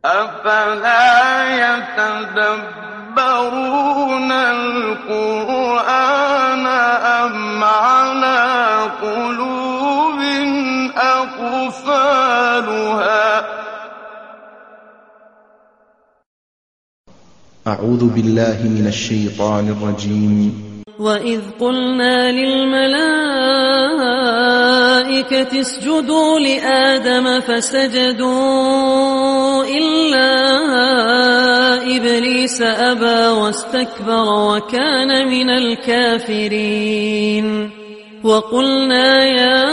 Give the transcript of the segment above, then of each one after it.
أفلا يتدبرون القرآن أم على قلوب أقفالها أعوذ بالله من الشيطان الرجيم. وإذ قلنا للملائكة اسجدوا لآدم فسجدوا إلا إبليس أبى واستكبر وكان من الكافرين وقلنا يا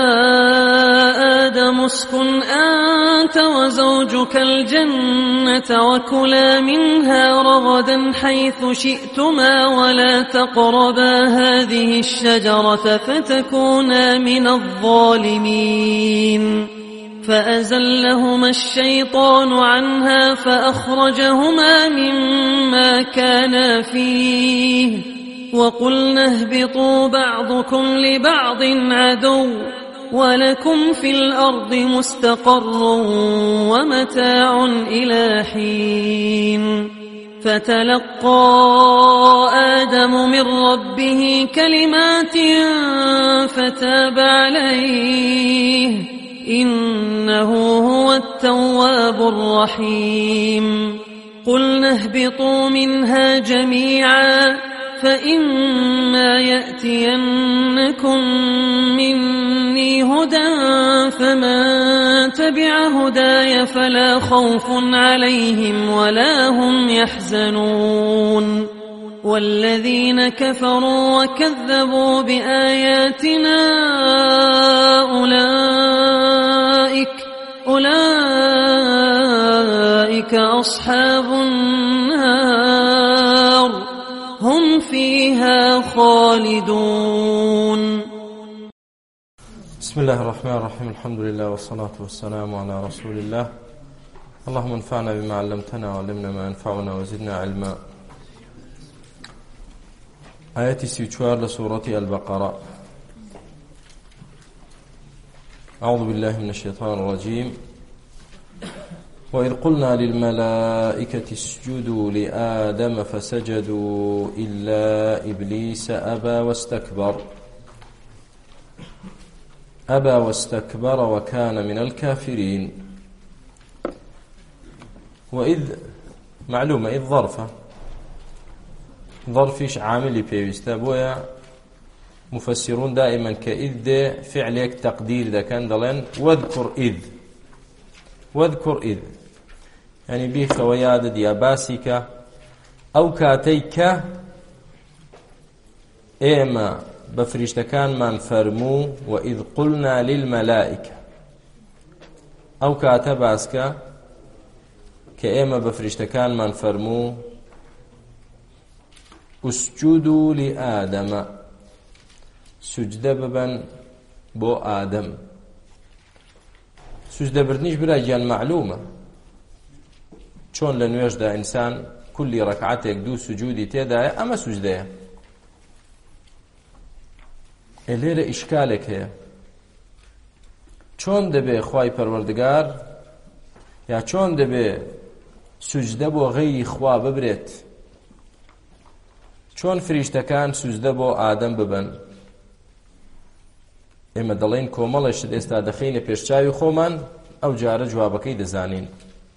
آدم اسكن أنت وزوجك الجنة وكلا منها رغدا حيث شئتما ولا تقربا هذه الشجرة فتكونا من الظالمين فأزلهما الشيطان عنها فأخرجهما مما كانا فيه وقلنا اهبطوا بعضكم لبعض عدو ولكم في الأرض مستقر ومتاع إلى حين فتلقى آدم من ربه كلمات فتاب عليه إنه هو التواب الرحيم قلنا اهبطوا منها جميعا فإما يأتينكم مني هدى فمن تبع هداي فلا خوف عليهم ولا هم يحزنون والذين كفروا وكذبوا بآياتنا أولئك أصحاب النار هم فيها خالدون. بسم الله الرحمن الرحيم الحمد لله والصلاة والسلام على رسول الله اللهم انفعنا بما علمتنا وعلمنا ما ينفعنا وزدنا علما. آية 34 لسورة البقرة. أعوذ بالله من الشيطان الرجيم. وإذ قلنا للملائكة اسجدوا لآدم فسجدوا إلا إبليس أبى واستكبر وكان من الكافرين. وإذ معلومة إذ ظرفش عامل بيوستا بويا مفسرون دائما كإذ فعلك تقدير ذا كان دلين واذكر إذ يعني بي خويادد يا باسك أو كاتيك إيما بفرشتكان من فرمو وإذ قلنا للملائكة أو كاتباسك كإيما بفرشتكان من فرمو اسجدوا لآدم سجد ببن بو آدم. سجدە بردنیش برای گیان معلومە چۆن لە نوێژدا ئینسان کولی ڕەکعەتێک دوو سجودی تێدایە ئەمە سوجدەیە. لێرە ئیشکالێک هەیە چۆن دەبێ خوای پەروەردگار یا چۆن دەبێ سوجدە بۆ غەیری خوا ببرێت، چۆن فریشتەکان سوجدە بۆ ئادەم ببن. ئێمە دەڵێن کۆمەڵێشت ئێستا دەخینە پێشچاوی خۆمان ئەو جارە جوابەکەی دەزانین.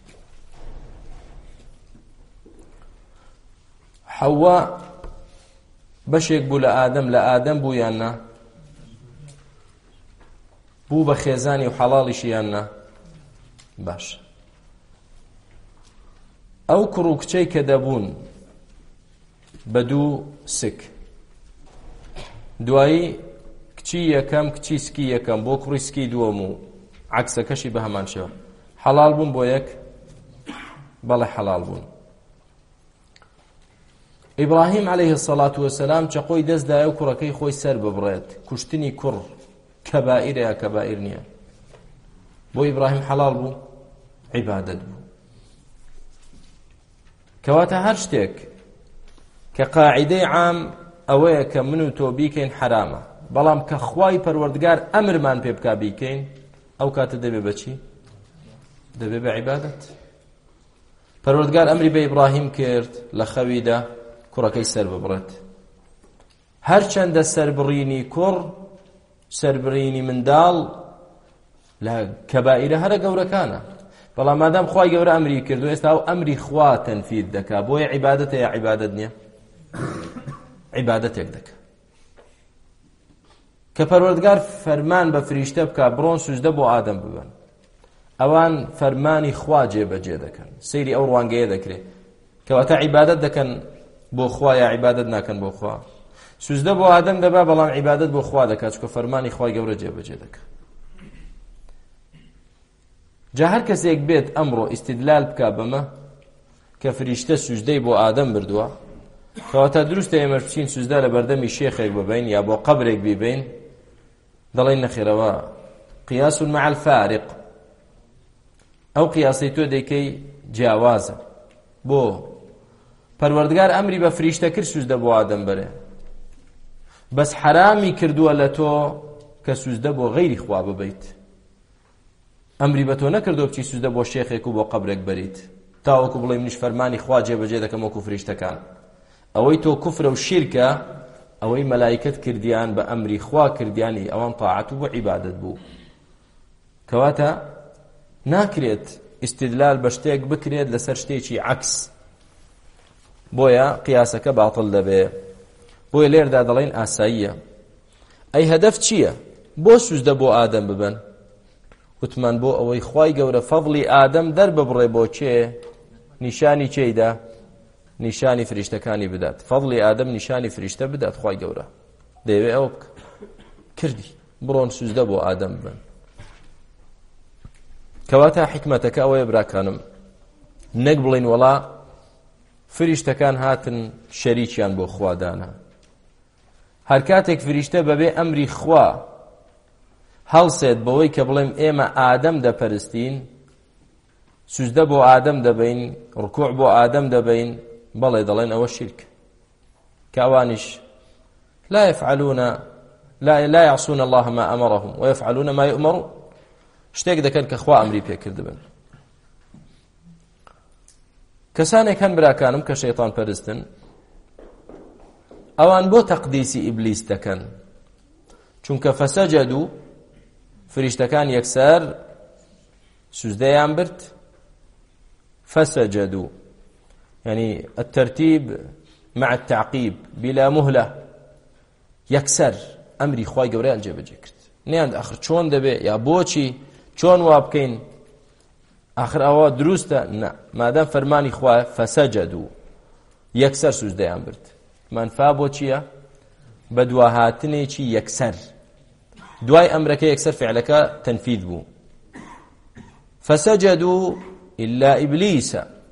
حەوا بەشێک بوو لە ئادەم بوو یان نا؟ بوو بە خێزانی و حەڵاڵیشی یان نا؟ باش. ئەو کوڕ و کچەی کە دەبوون بە دوو سک، دوایی کچی یەکەم کچی سکی یەکەم بۆ کوڕی سکی دووەم و عەکسەکەشی بە هەمان شێوە حەڵال بوون بۆ یەک؟ بەڵێ حەڵال بوون. ئیبراهیم عەلەیهی السەڵاتو وەسەلام چەقۆی دەستدایە و کوڕەکەی خۆی سەر ببڕێت. کوشتنی کوڕ کەبائیرە یا کەبائیر نییە؟ بۆ ئیبراهیم حەڵال بوو؟ عیبادەت بوو. کەواتە هەر شتێک کە قاعیدەی عام ئەوەیە کە من و تۆ بیکەین حرامە، بەڵام کە خوای پەروەردگار ئەمرمان پێ بکا بیکەین، ئەو کاتە دەبێ بەچی؟ دەبێ بە عیبادەت. پەروەردگار ئەمری بە ئیبراهیم کرد لە خەویدا کوڕەکەی سەر ببڕێت. هەرچەندە سەربڕینی کوڕ سەربڕینی منداڵ لە کەبائیرە هەرە گەورەکانە، بەڵام مادام خوای گەورە ئەمری کردو ئێستا ئەو ئەمری خوا تەنفید دەکا، بۆیە عیبادەتە یا عیبادەت نییە؟ عیبادەتێک دەکا کە پەروەردگار فەرمان بە فریشتە بکا بڕۆن سوجدە بۆ ئادەم ببن، ئەوان فەرمانی خوا جێبەجێ دەکەن، سەیری ئەو ڕوانگەیە دەکرێت کەواتە عیبادەت دەکەن بۆ خوا یا عیبادەت ناکەن بۆ خوا. سوجدە بۆ ئادەم دەبا بەڵام عیبادەت بۆ خوا دەکات چونکە فەرمانی خوای گەورە جێبەجێ دەکات. جا هەر کەسێک بێت ئەمڕۆ ئیستیدلال بکا بەمە کە فریشتە سوجدەی بۆ ئادەم بردووە، کەواتە دروستە ئێمە بچین سوجدە لە بەردەمی شێخێک ببین یا بۆ قەبرێک بیبین، دەڵێن نەخێرەوە قیاس مع الفارق، ئەو قیاسی تۆ دەیکەی جیاوازە. بۆ پەروەردگار ئەمری بە فریشتە کرد سوجدە بۆ ئادەم بەرێ، بەس حرامی کردووە لە تۆ کە سوجدە بۆ غەیری خوا ببیت. ئەمری بە تۆ نەکردو بچی سوجدە بۆ شێخێک و بۆ قەبرێک بەریت تاوەکو بڵێ منیش فەرمانی خوا جێبەجێ دەکەم وەکو فریشتەکان. ئەوەی تۆ کوفرە و شیرکە، ئەوەی مەلایکەت کردیان بە ئەمری خوا کردیانی ئەوان تاعەت و بۆ عیبادەت بوو. کەواتە ناکرێت ئیستیدلال بە شتێک بکرێت لەسەر شتێکی عەکس، بۆیە قیاسەکە باتڵ دەبێ. بۆیە لێردا دەڵێن ئاساییە. ئەی هەدەف چییە؟ بۆ سوجدە بۆ ئادەم ببن؟ وتمان بۆ ئەوەی خوای گەورە فەضلی ئادەم دەرببڕێ بۆ چێ؟ نیشانی چێیدا؟ نیشانی فریشتەکانی بدات. فەضلی ئادەم نیشانی فریشتە بدات خوای گەورە. دەیەوێ ئەوە بکە، کردی، بڕۆن سوجدە بۆ ئادەم ببن. کەواتە حکمەتەکە ئەوەیە براکانم، نەک بڵێن وەڵا فریشتەکان هاتن شەریکیان بۆ خوادانە. هەر کاتێک فریشتە بەبێ ئەمری خوا هەڵسێت بەوەی کە بڵێم ئێمە ئادەم دەپەرستین، سوجدە بۆ ئادەم دەبین، ڕکوع بۆ ئادەم دەبین، بەڵێ دەڵێن ئەوە شرک. کاوانیش لا يعصون الله ما أمرهم ويفعلون ما يؤمرون، شتێک دەکەن کە خوا ئەمری پێکردبن. کەسانێک هەن براکانم کە شەیطان پەرستن، ئەوان بۆ تەقدیسی ئیبلیس دەکەن، چونکە فەسەجەدوا فریشتەکان یەکسەر سوجدەیان برد. فسجدوا يعني الترتيب مع التعقيب بلا مهلة، يكسر أمري خواي قوريان جێبەجێ کرد. نياند آخر چۆن دەبێ یا بۆچی چۆن وا بکەین، آخر ئەوە دروستە؟ نا، مادام فەرمانی خوایە فەسەجەدوا یەکسەر سوجدەیان برد. منفا بۆ چییە؟ بە دواهاتنێکی یەکسەر، دوای ئەمرەکە یەکسەر فعلەکە تەنفید بوو. فەسەجەدوا إلا إبليس،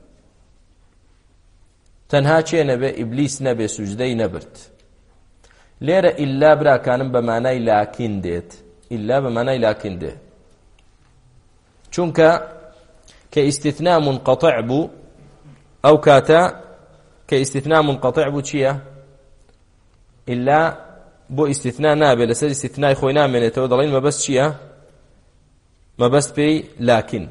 تەنها چێ نەبێ؟ ئیبلیس نەبێ سوجدەی نەبرد. لێرە ئیلا براکانم بە مانای لاکین دێت، ئیلا بە مانای لاکین دێ، چونکە کە ئیستیثنا منقەطع بوو، ئەو کاتە کە ئیستیثنا منقەطع بوو چییە؟ ئیلا بۆ ئیستیثنا نابێ، لەسەر ئیستیثنای خۆی نامێنێتەوە، دەڵێن مەبەست چییە؟ مەبەست پێی لاکین.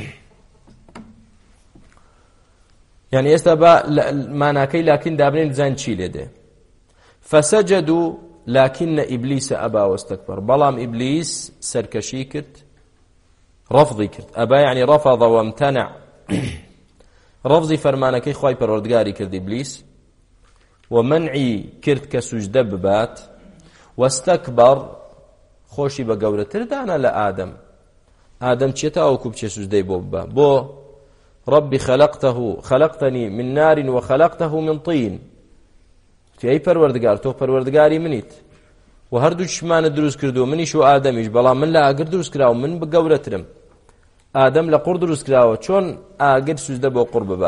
يعني ئێستا بە ماناکەی لاکین دابنێن بزان چی لێ دێ. فەسەجەدوا لكن إبليس أبى واستكبر، بەڵام ئیبلیس سەرکەشی کرد، ڕەفضی کرد. ئەبا يعني رفض وامتنع، ڕەفضی فەرمانەکەی خوای پەروەردگاری کرد ئیبلیس، ومنعی کرد کە سوجدە ببات، واستكبر خۆشی بە گەورەتر دانا لە ئادەم. ئادەم چێتە ئەوکو بچێ سوجدەی بۆ ببا؟ بۆ ربي خلقتني من نار وخلقته من طين، أي پروردگار تو پروردگاری منیت و هەردوو چشمانە دروست کردو، منیش و ئادەمیش، بەڵام من لە ئاگر دروست کراوە، من بگەورەترم. ئادەم لە قوڕ دروست کراوە، چۆن ئاگر سوجدە بۆ قوڕ ببا؟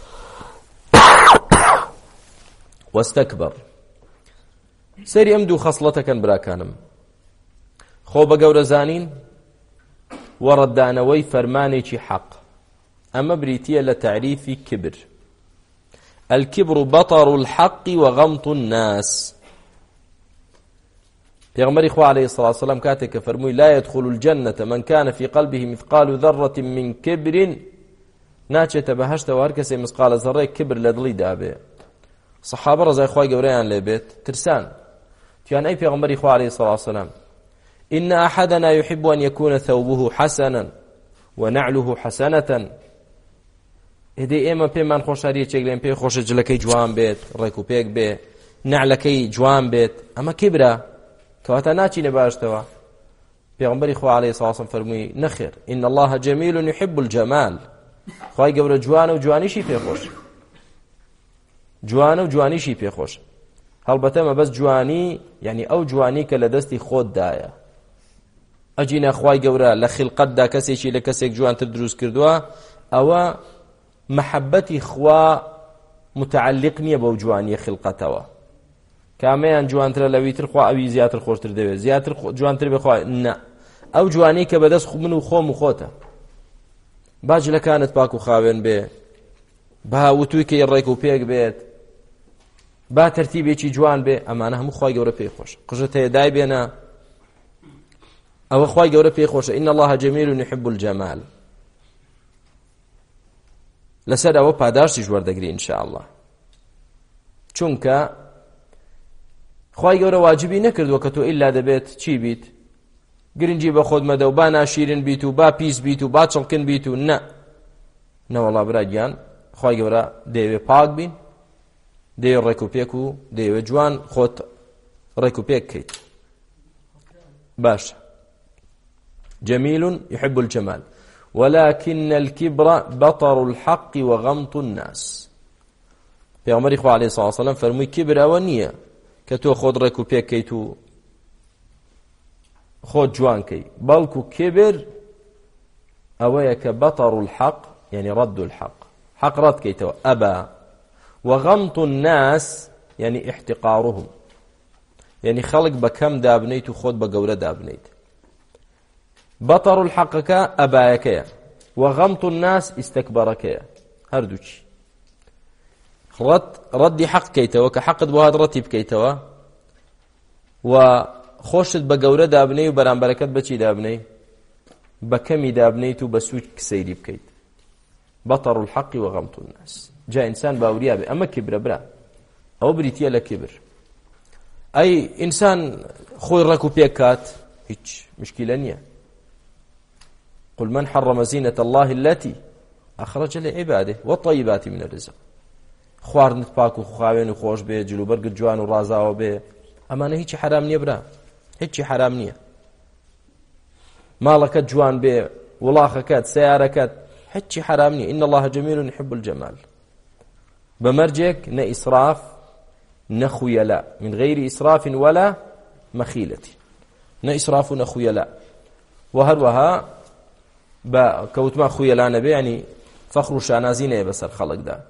واستكبر. سەری ئەم دوو خەسڵەتەکەن براکانم، خۆ بە گەورە زانین و ڕەتدانەوەی فەرمانێکی حەق. أما بريتية لتعريف كبر. الكبر بطر الحق وغمط الناس. پیغمبر إخوة عليه الصلاة والسلام كاتك فرموي لا يدخل الجنة من كان في قلبه مثقال ذرة من كبر ناچێتە بەهەشتەوە هەر کەسێ مسقالە زەڕێک کبر لە دڵی دابێ. سەحابە ڕەزای خوای گەورەیان لێبێت ترسان تیان ئەی پێغەمبەری خوا عەلەیهی سەڵاتو وسەلام إن أحدنا يحب أن يكون ثوبه حسنا ونعله حسنة هدي ئێمە پێمان خۆشحاریەکێک لێم پێی خۆشە جلەکەی جوان بێت ڕێک و پێک بێ نعلەکەی جوان بێت ئەمە کیبرە کەواتە ناچینە باشتەوە. پێغەمبەری خوا عەلەیهی سەڵاتو وسەلام فەرمووی نەخێر إن الله جميل يحب الجمال خوای گەورە جوانە و جوانیشی پێخۆش جوانە و جوانیشی پێخۆش هەڵبەتە مەبەست جوانی یعنی ئەو جوانی کە لە دەستی خۆتدایە ئەجینە خوای گەورە لە خلقەتدا کەسێکی لە کەسێک جوانتر دروست کردووە ئەوە محەبەتی خوا متعلق نییە بەو جوانیە خلقەتەوە کامەیان جوانترە لەویتر خوا ئەوی زیاتر خۆشتر دەوێت زیاتر جوانتر بخوا نە ئەو جوانی کە بەدەست من و خۆم و خۆتە باجلەکانت پاک و خاوێن بێ با وتوویکەی ڕێک و پێک بێت با تەرتیبێکی جوان بێ ئەمانە هەموو خوای گەورە پێی خۆشە قژت هەیەدای بێنە ئەوە خوای گەورە پێی خۆشە إن الله جميل يحب الجمال لەسەر ئەوە پاداشتیش وەردەگری ئینشاء الله چونکە خوای گەورە واجبی نەکردووە کە تۆ ئیلا دەبێت چی بیت گرنگی بە خۆت مەدە و با ناشیرن بیت و با پیس بیت و با چڵکن بیت و نە نەوەڵا براگیان خوای گەورە دەیەوێ پاک بین دەیەوێ ڕێک و پێک و دەیەوێ جوان خۆت ڕێک و پێک کەیت باشە جميل يحب الجمال ولكن الكبر بطر الحق وغمط الناس پیغمبر خو علیه الصلاه والسلام فرمووی کبر ئەوە نییە کە تۆ خۆت ڕێک و پێک کەیت و خۆت جوان کەی بەڵکو کبر ئەوەیە کە بطر الحق يعني رد الحق حق رد كيتو أبا وغمط الناس يعني احتقارهم يعني خلق بكم دابنيت وخود بقورة دابنيت بطر الحق أبايك وغمط الناس استكبرك هردوش رد حق كيتو كحق بوهاد رتب كيتو وخوشت بقورة دابني وبران بركات بچي دابني بكمي دابنيت وبسوج كسيري بكيت بطر الحق وغمط الناس جاء إنسان باوريا به أما كبر برا أو بريتيا لكبر أي إنسان خوي ركو بيكات هيك مشكلة نية قل من حرم زينة الله التي أخرج لعباده والطيبات من الرزق خوار نتباك وخاوين وخوش به جلو برق جوان ورازاو به أما هيك حرام نية برا هيك حرام نية مالك جوان به ولاخكات سياركات هيك حرام نية إن الله جميل يحب الجمال بمرجك نا إسراف نخيلا من غير إسراف ولا مخيلة نا إسراف نخيلا وهروها كوتما خيلا نبي يعني فخر شانازين بس الخلق ده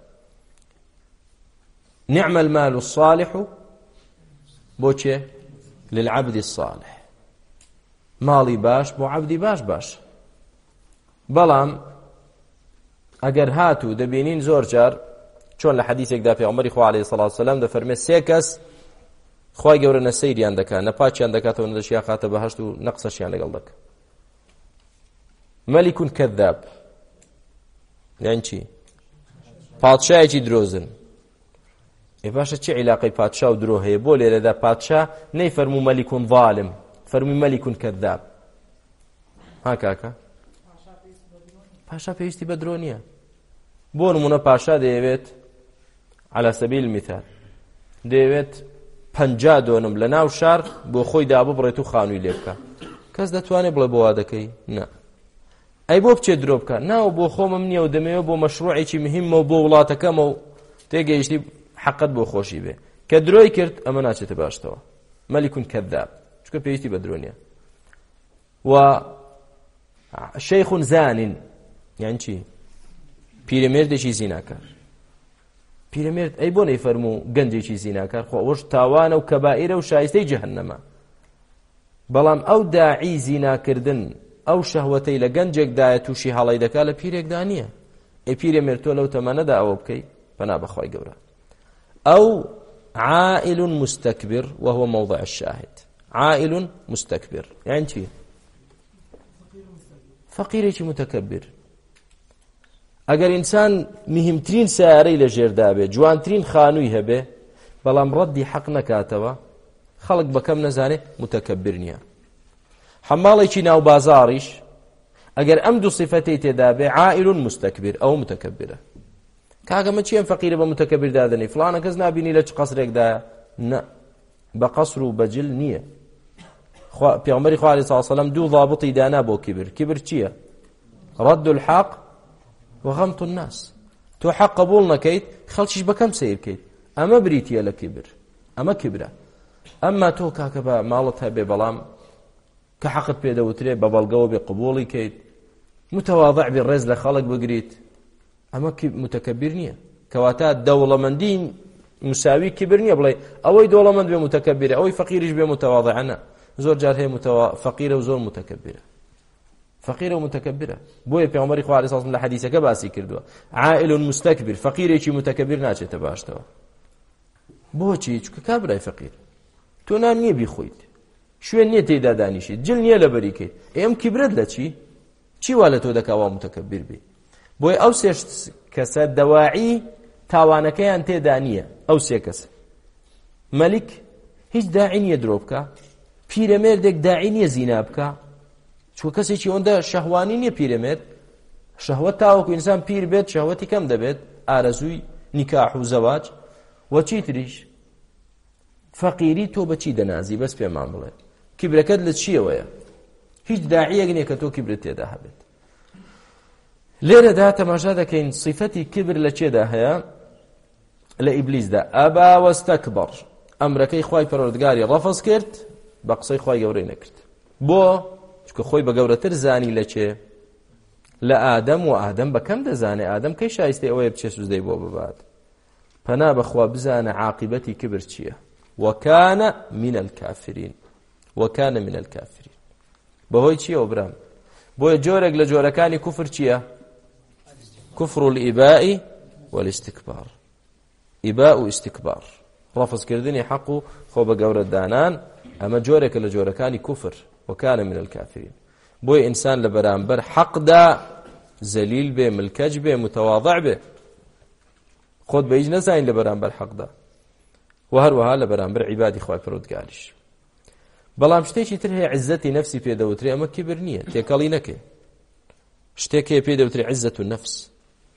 نعم المال الصالح بوچه للعبد الصالح مالي باش بو عبدي باش بلام اگر هاتو دبينين زور جار چون لحديثك دا پیغمبر خو عليه الصلاه والسلام دا فرمي سيكس خوای گەورە نەسەیریان دەکات نەپاچیان دەکاتەوە نەدەشیا خاتە بەهەشت و نەقسەشیان لەگەڵ دەکات مەلیک کەذاب یان چی پادشایەکی درۆزن ئێ باشە چی عیلاقەی پادشا و درۆ هەیە بۆ لێرەدا پادشا نەیفەرموو مەلیک ظالم فەرمووی مەلیک کەذاب ها کاکە پاشا پێویستی بە درۆ نییە بۆ نمونە پاشا دەیەوێت على سبيل المثال دەیەوێت 50 دۆنم لە ناو شار بۆ خۆی دابوو بڕێت و خانووی لێ بکە کەس دەتوانێت بڵێ بۆ وا دەکەی نا ئەی بۆ بچێت درۆ بکە ناو بۆ خۆمم نییە و دەمەوێت بۆ مەشروعێکی مهمە و بۆ وڵاتەکەمە و تێگەیشتی حەقت بۆ خۆشی بێ کە درۆی کرد ئەمە ناچێتە باشتەوە مەلیکون کەذاب چونکە پێویستی بە درۆ نییە و شەیخ زانین یان چی پیرەمێردێکی زیناکار پیرەمێرد ئەی بۆ نەیفەرموو گەنجێکی زیناکار خۆ ئەوەش تاوانە و کەبائیرە و شایستەی جەهەنەمە بەڵام ئەو داعی زیناکردن ئەو شەهوەتەی لە گەنجێکدایە تووشی هەڵەی دەکات لە پیرێکدا نییە ئەی پیرەمێرد تۆ لەو تەمەنەدا ئەوە بکەی پەنا بەخوای گەورە أو عائل مستكبر وهو موضع الشاهد عائل مستكبر يعني شيء فقير متكبر ئەگەر ئینسان مهمترین سیارەی لە ژێردا بێ جوانترین خانووی هەبێ بەڵام ڕەدی حەق نەکاتەوە خەڵک بەکەم نەزانێ متەکەبر نییە. حەماڵێکی ناو بازاڕیش ئەگەر ئەم دوو صفەتەی تێدا بێ عائیل مستەکبر ئەو متەکەبرە. کاگەمە چی ئەم فەقیرە بە متەکەبر دادەنی فڵانە کەس نابینی لە چ قەسرێکدایە؟ نە، بە قەسر و بەجل نییە. پێغەمبەری خوا عەلەیهی سەڵاتو وسەلام دوو ضابطی دانا بۆ کیبر. کیبر چییە؟ ڕەد الحەق وغەمط الناس. تۆ حەق قبوڵ نەکەیت خەڵکیش بەکەم سیر بکەیت، ئەمە بریتیە لە کیبر، ئەمە کیبرە. ئەمما تۆ کاکە بە ماڵت هەبێ بەڵام کە حەقت پێدەوترێ بە بەڵگەوە بێ قبوڵی کەیت، متەواضع بێ ڕێز لە خەڵک بگریت، ئەمە متەکەبیر نییە. کەواتە دەوڵەمەندی مساوی کیبر نییە بڵێ ئەوەی دەوڵەمەند بێ متەکەبیرە ئەوەی فەقیریش بێ متەواضعە. نە، زۆر جار هەیە فەقیرە و زۆر متەکەبیرە. فەقیرە و متەکەبیرە. بۆیە پێغەمبەری خوا عەلەیهی سەڵام لە حەدیثەکە باسی کردووە عائیل مستەکبر، فەقیرێکی متەکەبیر ناچێتە باشتەوە. بۆچی؟ چونکە کابرای فەقیر تۆ نان نییە بیخۆیت، شوێن نییە تێیدا دانیشیت، جل نییە لەبەریکەیت. ئێم کیبرت لە چی وا لە تۆ دەکاوە متەکەبیر بێ؟ بۆیە ئەو سێ کەسە دەواعی تاوانەکەیان تێدا نییە. ئەو سێ کەسە مەلیک هیچ داعی نییە درۆ بکە، پیرەمێردێک داعی نییە زینا بکە، چوە کەسێکی ئەوەندە شەهوانی نییە پیرەمێرد. شەهوەت تاوەکو ئینسان پیر بێت شەهوەتی کەم دەبێت، ئارەزووی نیکاح و زەواج و چی تریش. فەقیری تۆ بەچی دەنازی؟ بەس پێمان بڵێ کیبرەکەت لە چیەوەیە؟ هیچ داعیەک نییە کە تۆ کیبرت تێدا هەبێت. لێرەدا تەماشا دەکەین صفەتی کبر لە چێدا هەیە؟ لە ئیبلیسدا. ئەبا وەستەکبەر، ئەمرەکەی خوای پەروەردگاری ڕەفض کرد، بە قسەی خوای گەورەی نەکرد. بۆ؟ چونکە خۆی بە گەورەتر زانی لە چێ؟ لە ئادەم، و ئادەم بەکەم دەزانێ ئادەم کەی شایستەی ئەوەیە بچێ سوزدەی بۆ ببات. پەنا بەخوا بزانە عاقبەتی کبر چییە. وەکانە من الکافرین، وەکانە من الکافرین. بەهۆی چییە برام؟ بۆیە جۆرێک لە جۆرەکانی کوفر چییە؟ كفر الإباء والاستكبار. إباء واستكبار، رفض كردني حقه خو بقورة دانان، أما جورك لجوركاني كفر وكان من الكافرين. بوي إنسان لبرامبر حق دا زليل به، ملكج به، متواضع به، خود بيج نزاين لبرامبر حق دا وهروها لبرامبر عبادي خواهي پرودگارش. بەڵام شتێکی تر هەیە عزەتی نەفسی پێدەوترێ، ئەمە کیبر نییە، تێکەڵی نەکەی. شتێکی پێدەوترێ عزەت النەفس.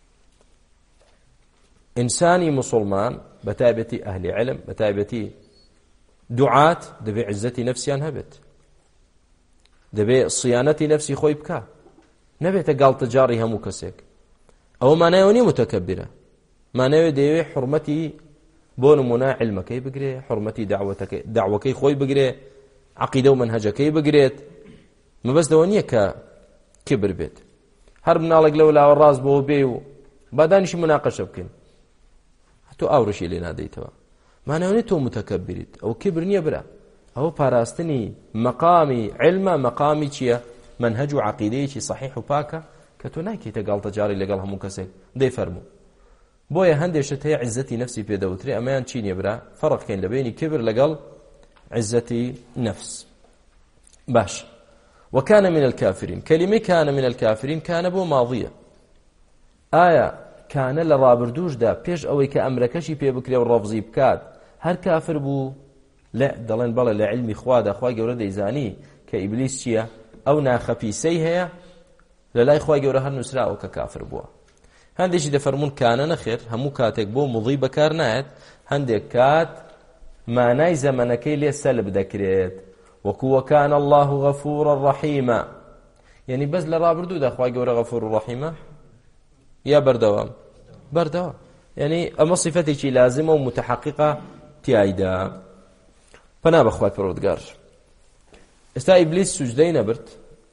ئینسانی مسلمان بەتایبەتی ئەهلی علم، بەتایبەتی دوعات دەبێ عزەتی نەفسیان هەبێت، دەبێ صیانەتی نەفسی خۆی بکە، نەبێتە گاڵتەجاری هەموو کەسێک. ئەوە مانایەوە نیە متەکەبیرە، مانایەوە دەیەوێ حورمەتی بۆ نمونە علمەکەی بگرێ، حورمەتی دعوەکەی خۆی بگرێ، عقیدە و منهەجەکەی بگرێت. مەبەستەوە نییە کە کبر بێت. هەر مناڵێک لەو لاوە ڕاست بۆ بێ و بادانیشی مناقەشە بکەین، تۆ ئاوڕشی لێ نادەیتەوە، مانەوەنێت تۆ متەکەبیریت. ئەو کبر نییە برا، ئەوە پاراستنی مەقامی علمە، مەقامی چییە؟ منهەج و عقیدەیەکی صحیح و پاکە کە تۆ ناکەیتە گاڵتەجاری لەگەڵ هەموو کەسێک. دەیفەرموو بۆیە هەندێک شت هەیە عزەتی نەفسی پێدەوترێ، ئەمەیان چی نییە برا؟ فەرقکەین لە بینی کبر لەگەڵ عزەتی نەفس. باش. وكان من الكافرين، كلمة كان من الكافرين كان بو ماضية. آية كان لرابردوش دا پیش اوي كأمركشي پي بكري والرفضي بكات هر كافر بو. لا دلين بلا لعلمي خوادا خواي قورا ديزاني كإبليس چيا او ناخبيسي هيا للاي خواي قورا هر نسراء ككافر بوا. هندش دا فرمون كان نخير همو كاتك بو مضي بكار نايت، هندك كات معناي زمنكي ليه سلب دكريت. وكان الله غفورا رحيما، يعني بس لرابردو دا خواهي قورا غفور رحيما يا بردوام بردوام، يعني اما صفتي چي لازمة ومتحققة تيايدا. فنا بخواهي پرودگار استا إبليس سجدين برد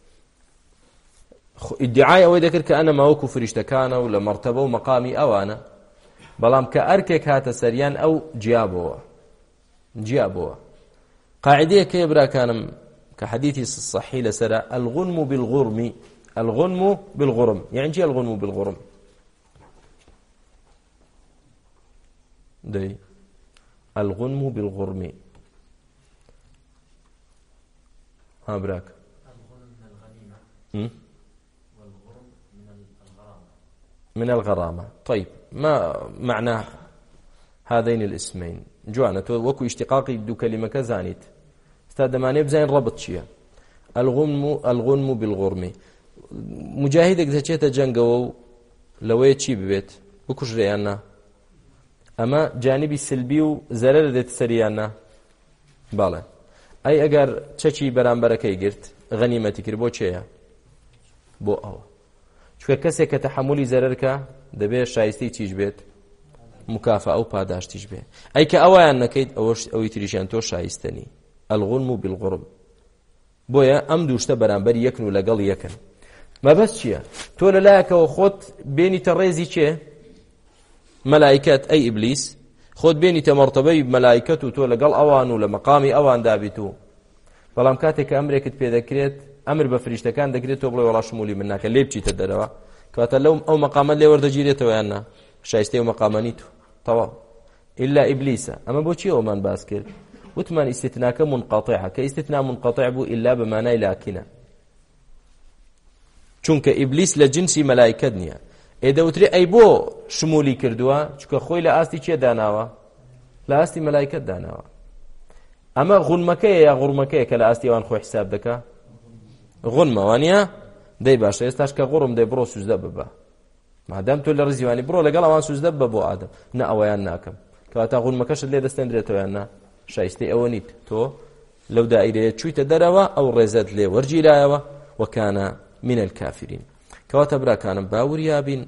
ادعاء اوي ذكر كأنا ما وكو فرشتكانا ولا مرتبة ومقامي اوانا، بلام كأركك هاتا سريان او جيابوا قاعدة كيبرا كان كحديث الصحيح لسرى الغنم بالغرم. الغنم بالغرم يعني جي الغنم بالغرم دي الغنم بالغرم. ها براك الغنم من الغنيمة والغرم من الغرامة. من الغرامة. طيب ما معنى هذين الاسمين؟ جوانا وكو اشتقاقي دو كلمة كزانيت استاذ ماني بزين ربط شيء الغنم بالغرم. مجاهدك تشيت جنگو لوي چی ببيت بكشريانا اما جانبي سلبي وزرر ديت سريانا بالا اي اگر چچی برانبركي گرت غنیمتی کرد بۆ چێە؟ بۆ ئەوە چونکە کەسێک کە تەحملی زەرەرکە دەبێت شایستی چیش بێت؟ مکافە ئەو پاداشتیش بێت. ئەی کە ئەویان نەکەیت ئەوەی تریشیان تۆ شایستنی. الغنم بالغرم. بۆیە ئەم دووشتە بەرامبەر یەکن و لەگەڵ یەکن. مەبەست چییە؟ تۆ لەلایەکەوە خۆت بێنیتە ڕێزی چێ؟ مەلایکەت. ئەی ئیبلیس خۆت بێنیتە مەرتەبەی مەلایکەت و تۆ لەگەڵ ئەوان و لە مەقامی ئەوان دابیت و بەڵام کاتێک کە ئەمرێکت پێ دەکرێت ئەمر بە فریشتەکان دەکرێت تۆ بڵێ وەڵا شمولی من ناکە لێ بچیتە دەرەوە کاتە لەو ئەو مەقامەت لێ وەردەگیرێتەوە یان نا شایستەی و مەقامەنیت تەواو ئیلا ئیبلیسە. ئەمە بۆچی ئەومان باس کرد؟ وتمان ئیستیتناکە منقەطیعە کە ئیستیتنا منقەطیع بوو ئیلا بە مانای لاکینە چونکە ئیبلیس لە جنسی مەلایکەت نییە. ئێدەوترێ ئەی بۆ شمولی کردووە چونکە خۆی لە ئاستی چێ داناوە؟ لە ئاستی مەلایکەت داناوە. ئەمە غونمەکەیە یا غوڕمەکەیە کە لە ئاستی ئەوان خۆی حساب دەکا؟ غونمە وانە؟ دەی باشە ئێستاش کە غوڕم دەی بڕۆ سوزدە ببە مادام تۆ لە ڕزیوانی بڕۆ لەگەڵ ئەوان سوزدە ببە بۆ ئادەم. نە ئەوەیان ناکەم کەواتە غونمەکەشت لێ دەستێنرێتەوە یان نا شایستەی ئەوە نیت. تۆ لەو دائیرەیە چوویتە دەرەوە ئەو ڕێزەت لێ وەرگیرایەوە وەکانە من الكافرین. کەواتە براکانم باوریابین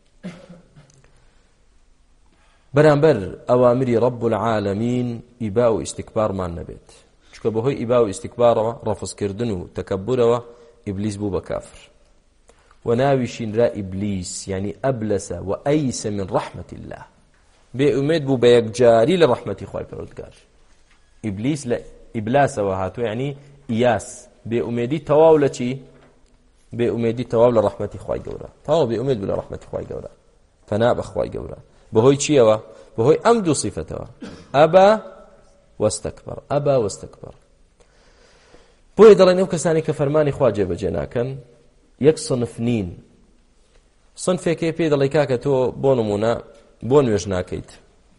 بەرامبەر ئەوامری رب العالمین ئیبا و ئیستیکبارمان نەبێت چونکە بەهۆی ئیبا و ئیستیکبارەوە ڕەفزکردن و تەکەبورەوە ئیبلیس بوو بە کافر و ناویشینرا ئیبلیس یعنی ئەبلەسە و ئەیسە من ڕەحمەتی الله بێ ئومێد بوو بە یەکجاری لە ڕەحمەتی خوای پەروەردگار. ئیبلیس لە ئیبلاسەوە هاتووە یعنی ئیاس بێ ئومێدی تەواو لە چی؟ بێ ئومێدی تەواو لە ڕەحمەتی خوای گەورە تەواو بێ ئومێد بوو لە ڕەحمەتی خوای گەورە فەنا بە خوای گەورە بەهۆی چیەوە؟ بەهۆی ئەم دوو صیفەتەوە ئەبا وەستەکبەر ئەبا وەستەکبەر. بۆیە دەڵێن ئەو کەسانی کە فەرمانی خوا جێبەجێ ناکەن یەک صنف نین. صنفێکی پێ دەڵێ کاکە تۆ بۆ نمونە بۆ نوێژ ناکەیت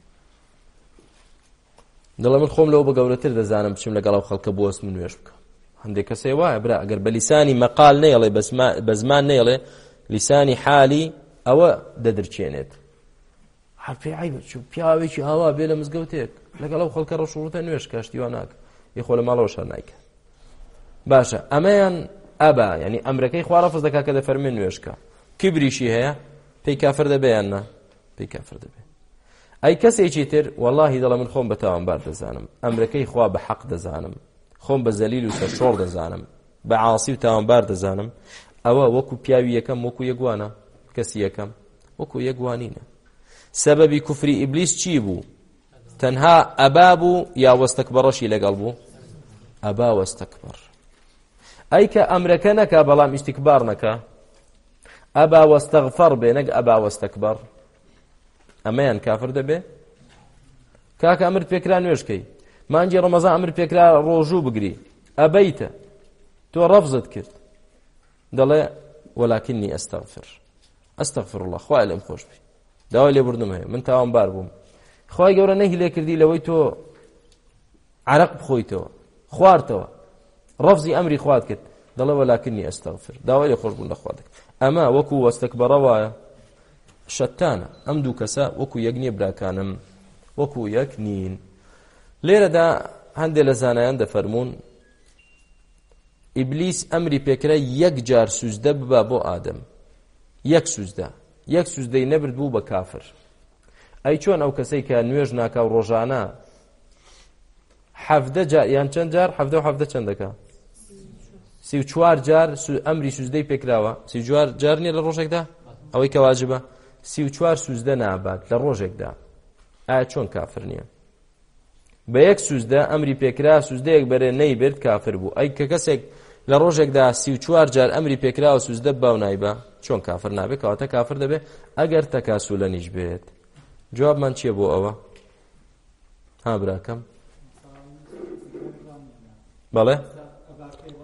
دەڵێ من خۆم لەوە بە گەورەتر دەزانم بچم لەگەڵ ئەو خەڵکە بۆ ئەسم نوێژ بکەم. هەندێک کەسێ وایە برا ئەگەر بە لیسانی مەقال نەیڵێ بە زمان نەیڵێ لیسانی حالی ئەوە دەدرچێنێت. حرفی عیب پیاوێکی ئاوا بێ لە مزگەوتێک لەگەڵ ئەو خەڵکە ڕەشوڕتە نوێژ کاشتیوان ناکە یخۆ لە ماڵەوە شەر نایکە. باشە ئەمەیان ئەبا یعنی ئەمرەکەی خوا ڕەفز دەکا کە دەفەرمێن نوێژکە کیبریشی هەیە پێی کافر دەبێ یان نا؟ پێی کافر دەبێ. ئەی کەسێکی تر وەڵاهی دەڵێ من خۆم بە تاوانبار دەزانم ئەمرەکەی خوا بە حەق دەزانم خۆم بە زەلیل و سەرشۆڕ دەزانم بە عاسی و تاوانبار دەزانم ئەوە وەکو پیاوی یەکەم وەکو یەکوانە کەسی یەکەم وەکو یەکوانینە. سەبەبی کوفری ئیبلیس چی بوو؟ تەنها ئەبا بوو یا وەستەکبەڕەشی لەگەڵ بوو؟ ئەبا وەستەکبەر. ئەی کە ئەمرەکە نەکا بەڵام ئیستیکبار نەکا ئەبا وەستەغفەر بێ نەک ئەبا وەستەکبەر ئەمەیان کافر دەبێ؟ کاکە ئەمرت پێکرا نوێژکەی مانجی ڕەمەزان ئەمر پێکرا ڕۆژوو بگری ئەبەیتە تۆ ڕەفزت کرد دەڵێ وەلاکیننی ئەستەغفر الله خوای لێم خۆش بی داوای لێبوردنم هەیە من تاوانبار بووم خوای گەورە نەهی لێ کردی لەوەی تۆ عەرەق بخۆیتەوە خواردتەوە ڕەفزی ئەمری خوات کرد دەڵێ وەلاکیننی ئەستەغفر داوای لێ خۆش بوون لە خوا دەکرد. ئەمە وەکو وەستەکبەرە وایە شەتانە ئەم دوو کەسە وەکو یەک نییە براکانم وەکو یەک نین. لێرەدا هەندێک لە زانایان دەفەرمون ئیبلیس ئەمری پێکرا یەک جار سوزدە ببا بۆ ئادەم یەک سوزدەی نەبرد بوو بە کافر. ئەی چۆن ئەو کەسەی کە نوێژ ناکا و ڕۆژانە حەفدە جار یان چەند جار حەفدە و حەفدە چەندەکە 34 جار ئەمری سوزدەی پێکراوە 34 جار نییە لە ڕۆژێکدا ئەوەی کە واجبە 34 سوزدە نابات لە ڕۆژێکدا ئایا چۆن کافر نییە؟ بە یەک سوزدە ئەمری پێکرا سوزدەیەک بەرێ نەیبرد کافر بوو. ئەی کە کەسێک لە ڕۆژێکدا 34 جار ئەمری پێکرا و سوزدە باو نایبە چۆن کافر نابێت؟ کەواتە کافر دەبێت ئەگەر تەکاسولەنیش بێت. جوابمان چییە بۆ ئەوە؟ ها براکەم بەڵێ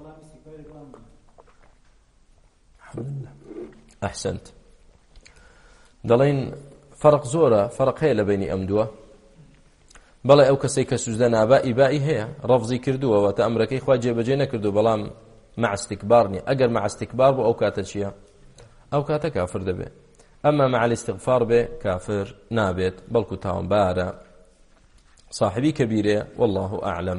ئەحسنت دەڵێن فەرق زۆرە، فەرق هەیە لە بینی ئەم دووە. بەڵێ ئەو کەسەی کە سوزدە نابا ئیبائی هەیە، ڕەفزی کردووە، واتە ئەمرەکەی خوا جێبەجێ نەکردو، بەڵام مع استکبار نییە. ئەگەر مع استکبار بوو ئەو کاتە چییە؟ ئەو کاتە کافر دەبێت. ئەمە مع الاستغفار بێ کافر نابێت، بەڵکو تاوانبارە، صاحبی كبيرة والله أعلم.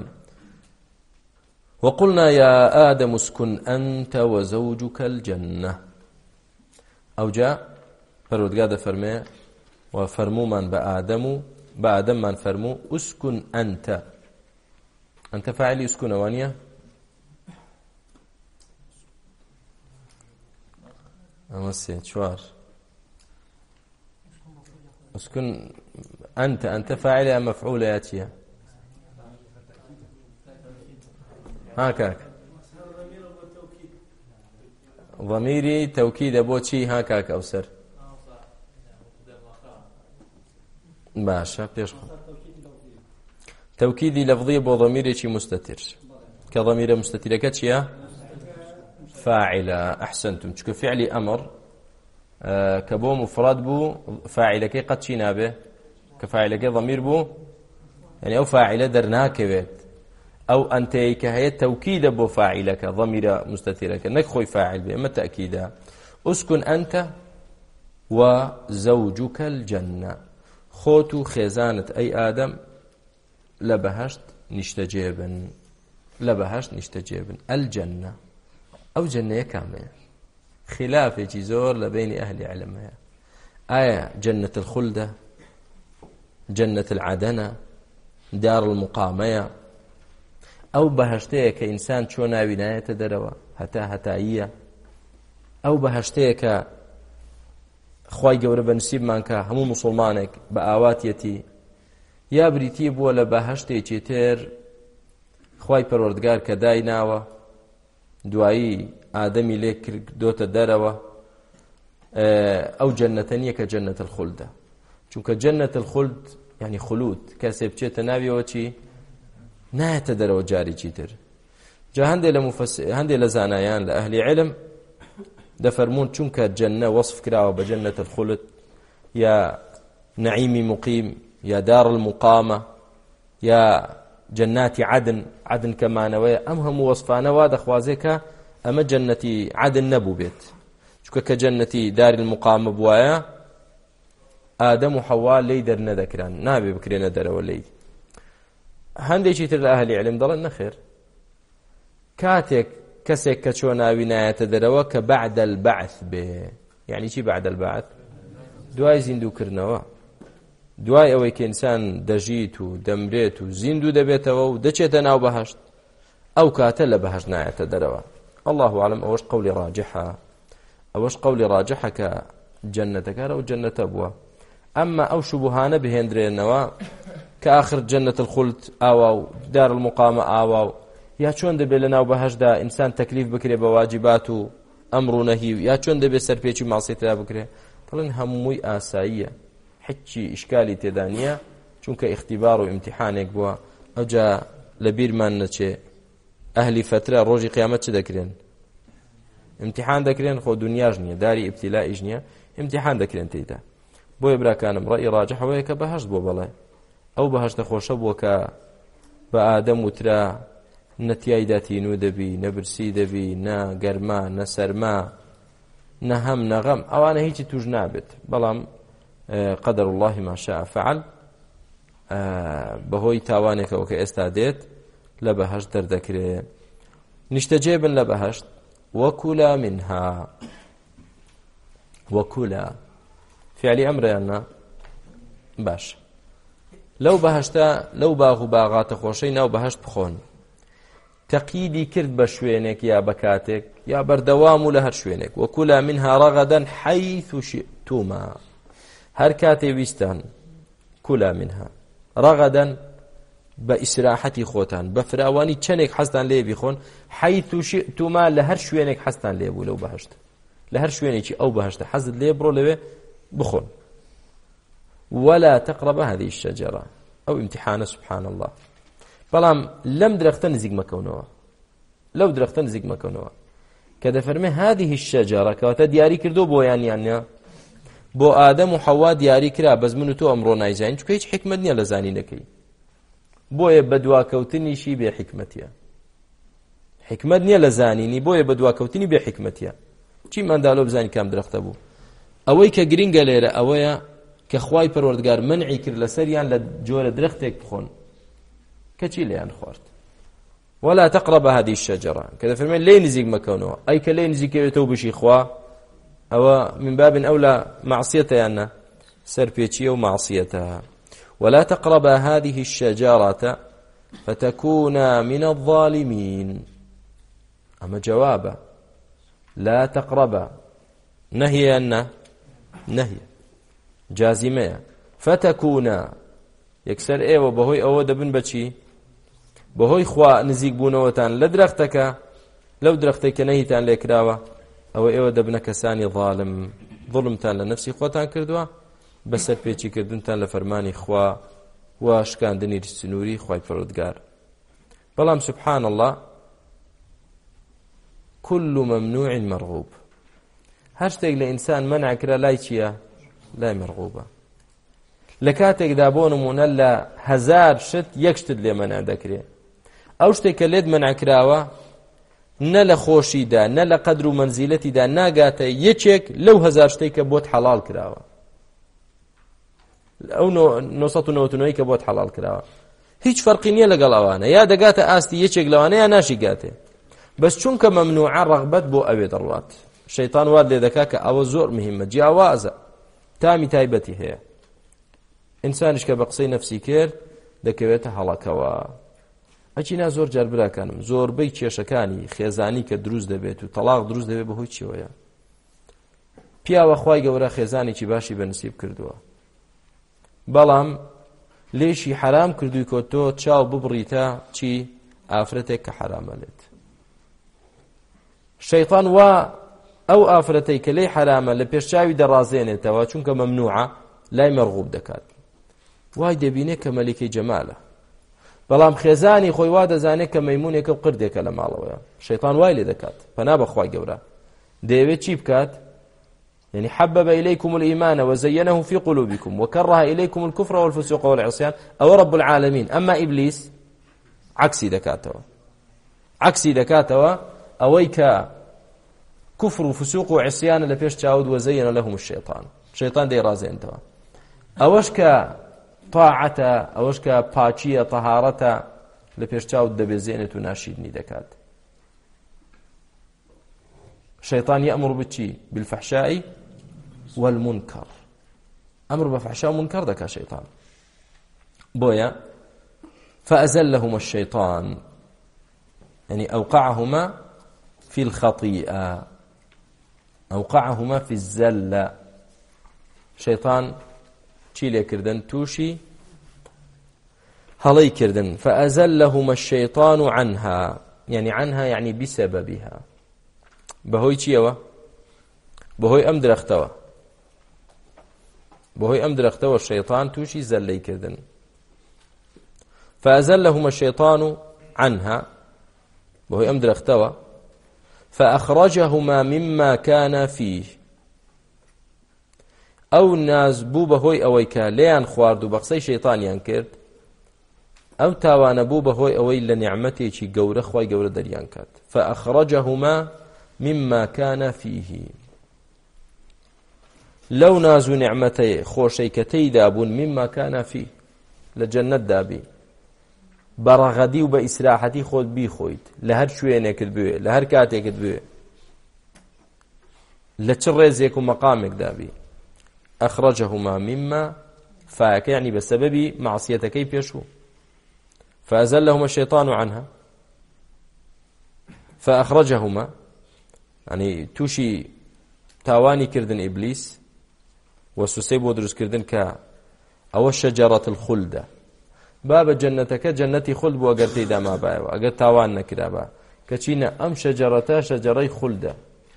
وقلنا يا آدم اسكن أنت وزوجك الجنة. أو جاء فرودقاد فرمي وفرمو من بآدم من فرمو اسكن أنت فاعلي اسكن وانيا أمسي شوار اسكن أنت فاعل أم مفعول ياتيها هاكاك ضميري توكيد بوتشي هاكاك أوسر باشا بيشخو توكيدي لفظي بو ضميري شي مستتر كضمير مستتر كتشيا فاعل. أحسنتم. شكو فعلي أمر كبو مفرد بو فاعلك قد شي نابه كفاعلك ضمير بو يعني أو فاعل درناك بيت أو أنت كهي توكيد بو فاعلك ضمير مستترك نكخوي فاعل بي أما تأكيدا اسكن أنت وزوجك الجنة. خوتو خزانة أي آدم لبهشت نشتجيبن الجنة أو جنة كاملة خلاف جزور لبين أهل علمها. آية جنة الخلدة، جنة العدنة، دار المقامية، أو بهشتيك إنسان شو ناويناية دروا هتائية، أو بهشتيك خواي جور بنسيب مانكا همو مسلمانك بآواتيتي يا بريتيب ولا بهشتي تير خواي پروردگار كداي ناوة دوائي آدمي ليك دوت دروا أو جنتنية كجنة الخلدة. چونکە جنة الخلد يعني خلود کەسێ بچێتە ناویەوە چی نایەتە دەرەوە جارێکی تر. جا هەندێک لە زانایان لە ئەهلی علم دەفەرمون چونکە جەنە وەصف کراوە بە جنة الخلد یا نعیمی مقیم یا دار المقامة یا جناتی عدن کەمانەوەیە، ئەم هەموو وەصفانە وا دەخوازێ کە ئەمە جەنەتی عدن نەبوو بێت، چونکە کە جەنەتی داری المقامە بوایە آدم و حوا لی در ندەکران، نابێ بکرێنە دەرەوە لی. هەندێکی تر لە ئەهلی علم دەڵێن نەخێر، کاتێک کەسێک کە چۆ ناوی نایەتە دەرەوە کە بعد البعث بێ. یعنی چی بعد البعث؟ دوای زیندووکردنەوە، دوای ئەوەی کە ئینسان دەژیت و دەمرێت و زیندوو دەبێتەوە و دەچێتە ناو بەهەشت، ئەو کاتە لە بەهەشت نایەتە دەرەوە. الله أعلم. ئەوەش قەولی ڕاجحە کە جەنەتەکە و جەنەتە بووە. أما أو شبهانة بهندرينوا كآخر جنة الخلد أو دار المقامة أو يا چون دبي لنا وبهجدا إنسان تكليف بكري بواجباته أمر نهي يا چون دبي سربيچي معصية بكري طلعن هموي آسائية حكي إشكالي تدانية چونك اختبار وامتحانك بوا أجا لبير من نتشي أهلي فترة روجي قيامت دكرين امتحان دكرين خو دنياش نية داري ابتلاء إجنية امتحان دكرين تيدا بۆیە براکانم ڕەئی ڕاجحەوەیە کە بەهەشت بۆ بەڵێ ئەو بەهەشتە خۆشە بووە کە بە ئادەم وترا نەتیایدا تینوو دەبی، نەبرسی دەبی، نە گەرما، نە سەرما، نە هەم نە غەم، ئەوانە هیچی توش نابێت. بەڵام قەدەر الله ما شاء فعل بەهۆی تاوانێکەوە کە ئێستا دێت لە بەهەشت دەردەکرێت. نیشتەجێبن لە بەهەشت وەکولا منها. وەکولا فعلی ئەمرەیاننا باش لەو بەهەشتا لەو باغ و باغاتە خۆشەی ناو بەهەشت بخۆن. تەقییدی کرد بە شوێنێک یا بە کاتێک یا بەردەوام و لە هەر شوێنێک. وەکولا منها ڕەغەدەن حەیث شئتوما، هەر کاتێ ویستان. کولا منها ڕەغەدەن بە ئیسراحەتی خۆتان، بە فراوانی چەندێک حەزتان لێ بیخۆن. حەیث شئتوما لە هەر شوێنێک حەزتان لێ بوو لەو بەهەشت، لە هەر شوێنێکی ئەو بەهەشتە حەزت لێ بڕۆ لەوێ بخون. ولا تقرب هذه الشجرة أو امتحان سبحان الله. بەڵام لەم درەختە نزیک مەکەونەوە، لەو درەختە نزیک مەکەونەوە کە دەفەرمێ هذه الشجرة کەواتە دیاری کردو بۆ یانیانە بۆ ئادەم و حەوا دیاری کرا بەس من و تۆ ئەمڕۆ نایزانین چونکە هیچ حکمت نییە لە زانینەکەی بۆیە بە دواکەوتنیشی بێ حکمەتیە حکمت نییە لە زانینی بۆیە بە دواکەوتنی بێ حکمەتیە چی منداڵۆ بزانی کام درەختە بوو ئەوەی کە گرینگە لێرە ئەوەیە کە خوای پەروەردگار منعی کرد لەسەریان لە جۆرە درەختێک بخۆن کەچی لێیان خوارد ولا تقرب هذه الشجرة كذا فرمين ليه نزيق مكانه أي كليه نزيق يتوب بشي خوا أو من باب أولى معصيته يعني سر بيتشي ومعصيتها ولا تقرب هذه الشجرة فتكونا من الظالمين أما جوابه لا تقرب نهي أن نهي جازمية فتكونا يكسر إيه وبهوي أو دبن بشي بەهۆی خوا نزیک بوونەوەتان لە درەختەکە لەو درەختەی کە نەهیتان لێ کراوە ئەوە ئێوە دەبنە کەسانی ظالم ظڵمتان لە نەفسی خۆتان کردووە بەسەر پێچی کردنتان لە فەرمانی خوا و شکاندنی سنووری خوای پەروەردگار بەڵام سبحان الله كل ممنوع مرغوب هەر شتێک لە ئینسان مەنع کرا لای چییە لای مەرغوبە لە کاتێکدا بۆ نمونە لە 1000 شت یەک شتت لێ مەنع دەکرێت ئەو شتێک کە لێت مەنع کراوە نە لە خۆشیدا نە لە قەدر و مەنزیلەتیدا ناگاتە یەکێک لەو 1000 شتێک کە بۆت حەڵال کراوە ئەو 999 کە بۆت حەڵال کراوە هیچ فەرقی نییە لەگەڵ ئەوانە یا دەگاتە ئاستی یەکێک لەوانە یا ناشیگاتێ بەس چونکە مەمنوعە ڕەغبەت بۆ ئەوێ دەڕوات شەیطان وات لێ دەکا کە ئەوە زۆر مهمە جیاوازە تامی تایبەتی هەیە ئینسانیش کە بە قسەی نەفسی کرد دەکەوێتە هەڵەکەوە ئەچینا زۆر جار براکانم زۆربەی کێشەکانی خێزانی کە دروست دەبێت و تەلاق دروست دەبێت بەهۆی چیوەیە پیاوە خوای گەورە خێزانێکی باشی بەنسیب کردووە بەڵام لێشی حرام کردووی کۆ تۆ چاو ببڕیتە چی ئافرەتێک کە حرامە لێت شەیطان وا ئەو ئافرەتەی کە لێی حرامە لە پێشچاوی دەڕازێنێتەوە چونکە مەمنوعە لای مەرغوب دەکات وای دەبینێت کە مەلیکەی جەمالە بەڵام خێزانی خۆی وا دەزانێت کە مەیمونێکە و قردێکە لە ماڵەوەیە شەیطان وای لێ دەکات پەنا بەخوای گەورە دەیەوێت چی بکات يعني حبب إليكم الإيمان وزينه في قلوبكم وكره إليكم الكفر والفسوق والعصيان أو رب العالمين أما إبليس عكسي دكاتوا أويك كفر وفسوق وعصيان لبيش تعود وزين لهم الشيطان دي رازين توا أوشك طاعة أوشك باتشية طهارة لبيش تعود دبي زينة ناشيدني دكات الشيطان يأمر بالشي بالفحشاء والمنكر أمر بفحشاء ومنكر دكا شيطان بويا فأزلهما الشيطان يعني أوقعهما في الخطيئة أوقعهما في الزلة شيطان تشيلي كردن توشي هلي كردن فأزلهما الشيطان عنها يعني بسببها بهوي چیەوە بهوي ئەم درەختەوە شەیطان تووشی زەلەی کردن فأزلهما الشيطان عنها بهوي ئەم درەختەوە فأخرجهما مما كان فيه أو ناز بوو بەهۆی ئەوەی کە لێیان خوارد و بەقسەی شەیطانیان کرد ئەو تاوانە بوو بەهۆی ئەوەی لە نیعمەتێکی گەورە خوای گەورە دەریان کات فأخرجهما مما كان فيه لو نازو نعمتي خوشي كتي دابون مما كان فيه لجنة دابي برغدي وبإسراحتي خود بي خويت لهر شوينه كدبوه لهر كاتي كدبوه لتشرزيك ومقامك دابي أخرجهما مما فاك يعني بسبب معصيتك بيشو فأزلهما الشيطان عنها فأخرجهما يعني توشي تاواني كردن إبليس وسوسي بودرس كردن كا أو شجرة الخلدة باب جنتك جنتي خلد بو أقر تيدا ما باي وأقر تاوان نكدا با كچينا أم شجرتا شجري خلدة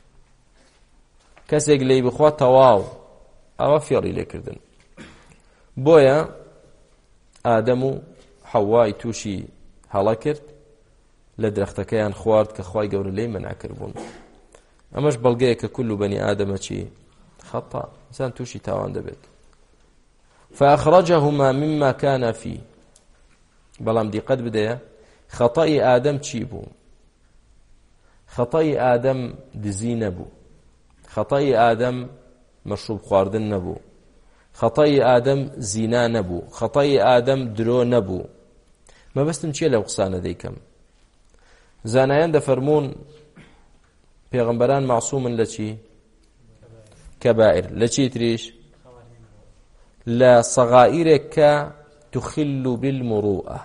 كسيق لي بخوا تواو أو فيري لي كردن بويا آدمو حواي توشي هلا كرد لدرختكيان خوارد كخواي قور لي منع كربون ئەمەش بەڵگەیە کە كل بني آدم چی خطأ إنسان توشي تاوان دبت فأخرجهما مما كان فيه بلام دي قد بدأ خطأ آدم تشيبو خطأ آدم دزي نبو خطأ آدم مشروب خواردن نبو خطأ آدم زنا نبو خطأ آدم درو نبو ما بستم چیه لو قسانه ديكم زانایان دفرمون پیغمبران معصومن لچی كبائر لچی تريش لا صغائرك تخل بالمروءة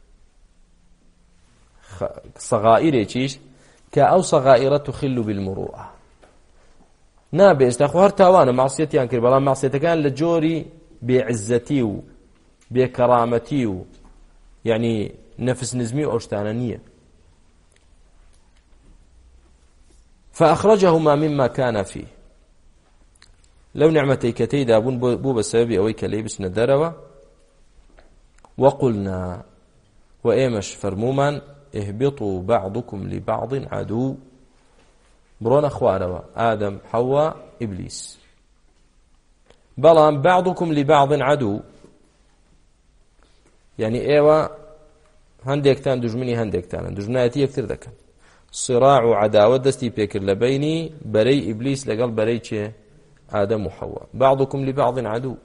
صغائر چیش كأو صغائر تخل بالمروءة نابي استخو هر تاوانه معصيتيان كر بلا معصيتكان لجوري بعزتي بكرامتي يعني نفس نزمي أوشتانانية فأخرجهما مما كان فيه لو نعمتي كتيدا بو بسبب أويك ليبس ندروا وقلنا وإيمش فرموما اهبطوا بعضكم لبعض عدو برونا خواروا آدم حواء إبليس بلان بعضكم لبعض عدو يعني ايوا هندێکتان دژمنی هەندێکتانن دژمنایەتی یەکتر دەکەن صراع و عداوت دەستی پێکرد لە بینی بەرەی ئیبلیس لەگەڵ بەرەی چێ ئادەم و حەوا بعضكم لبعض عدو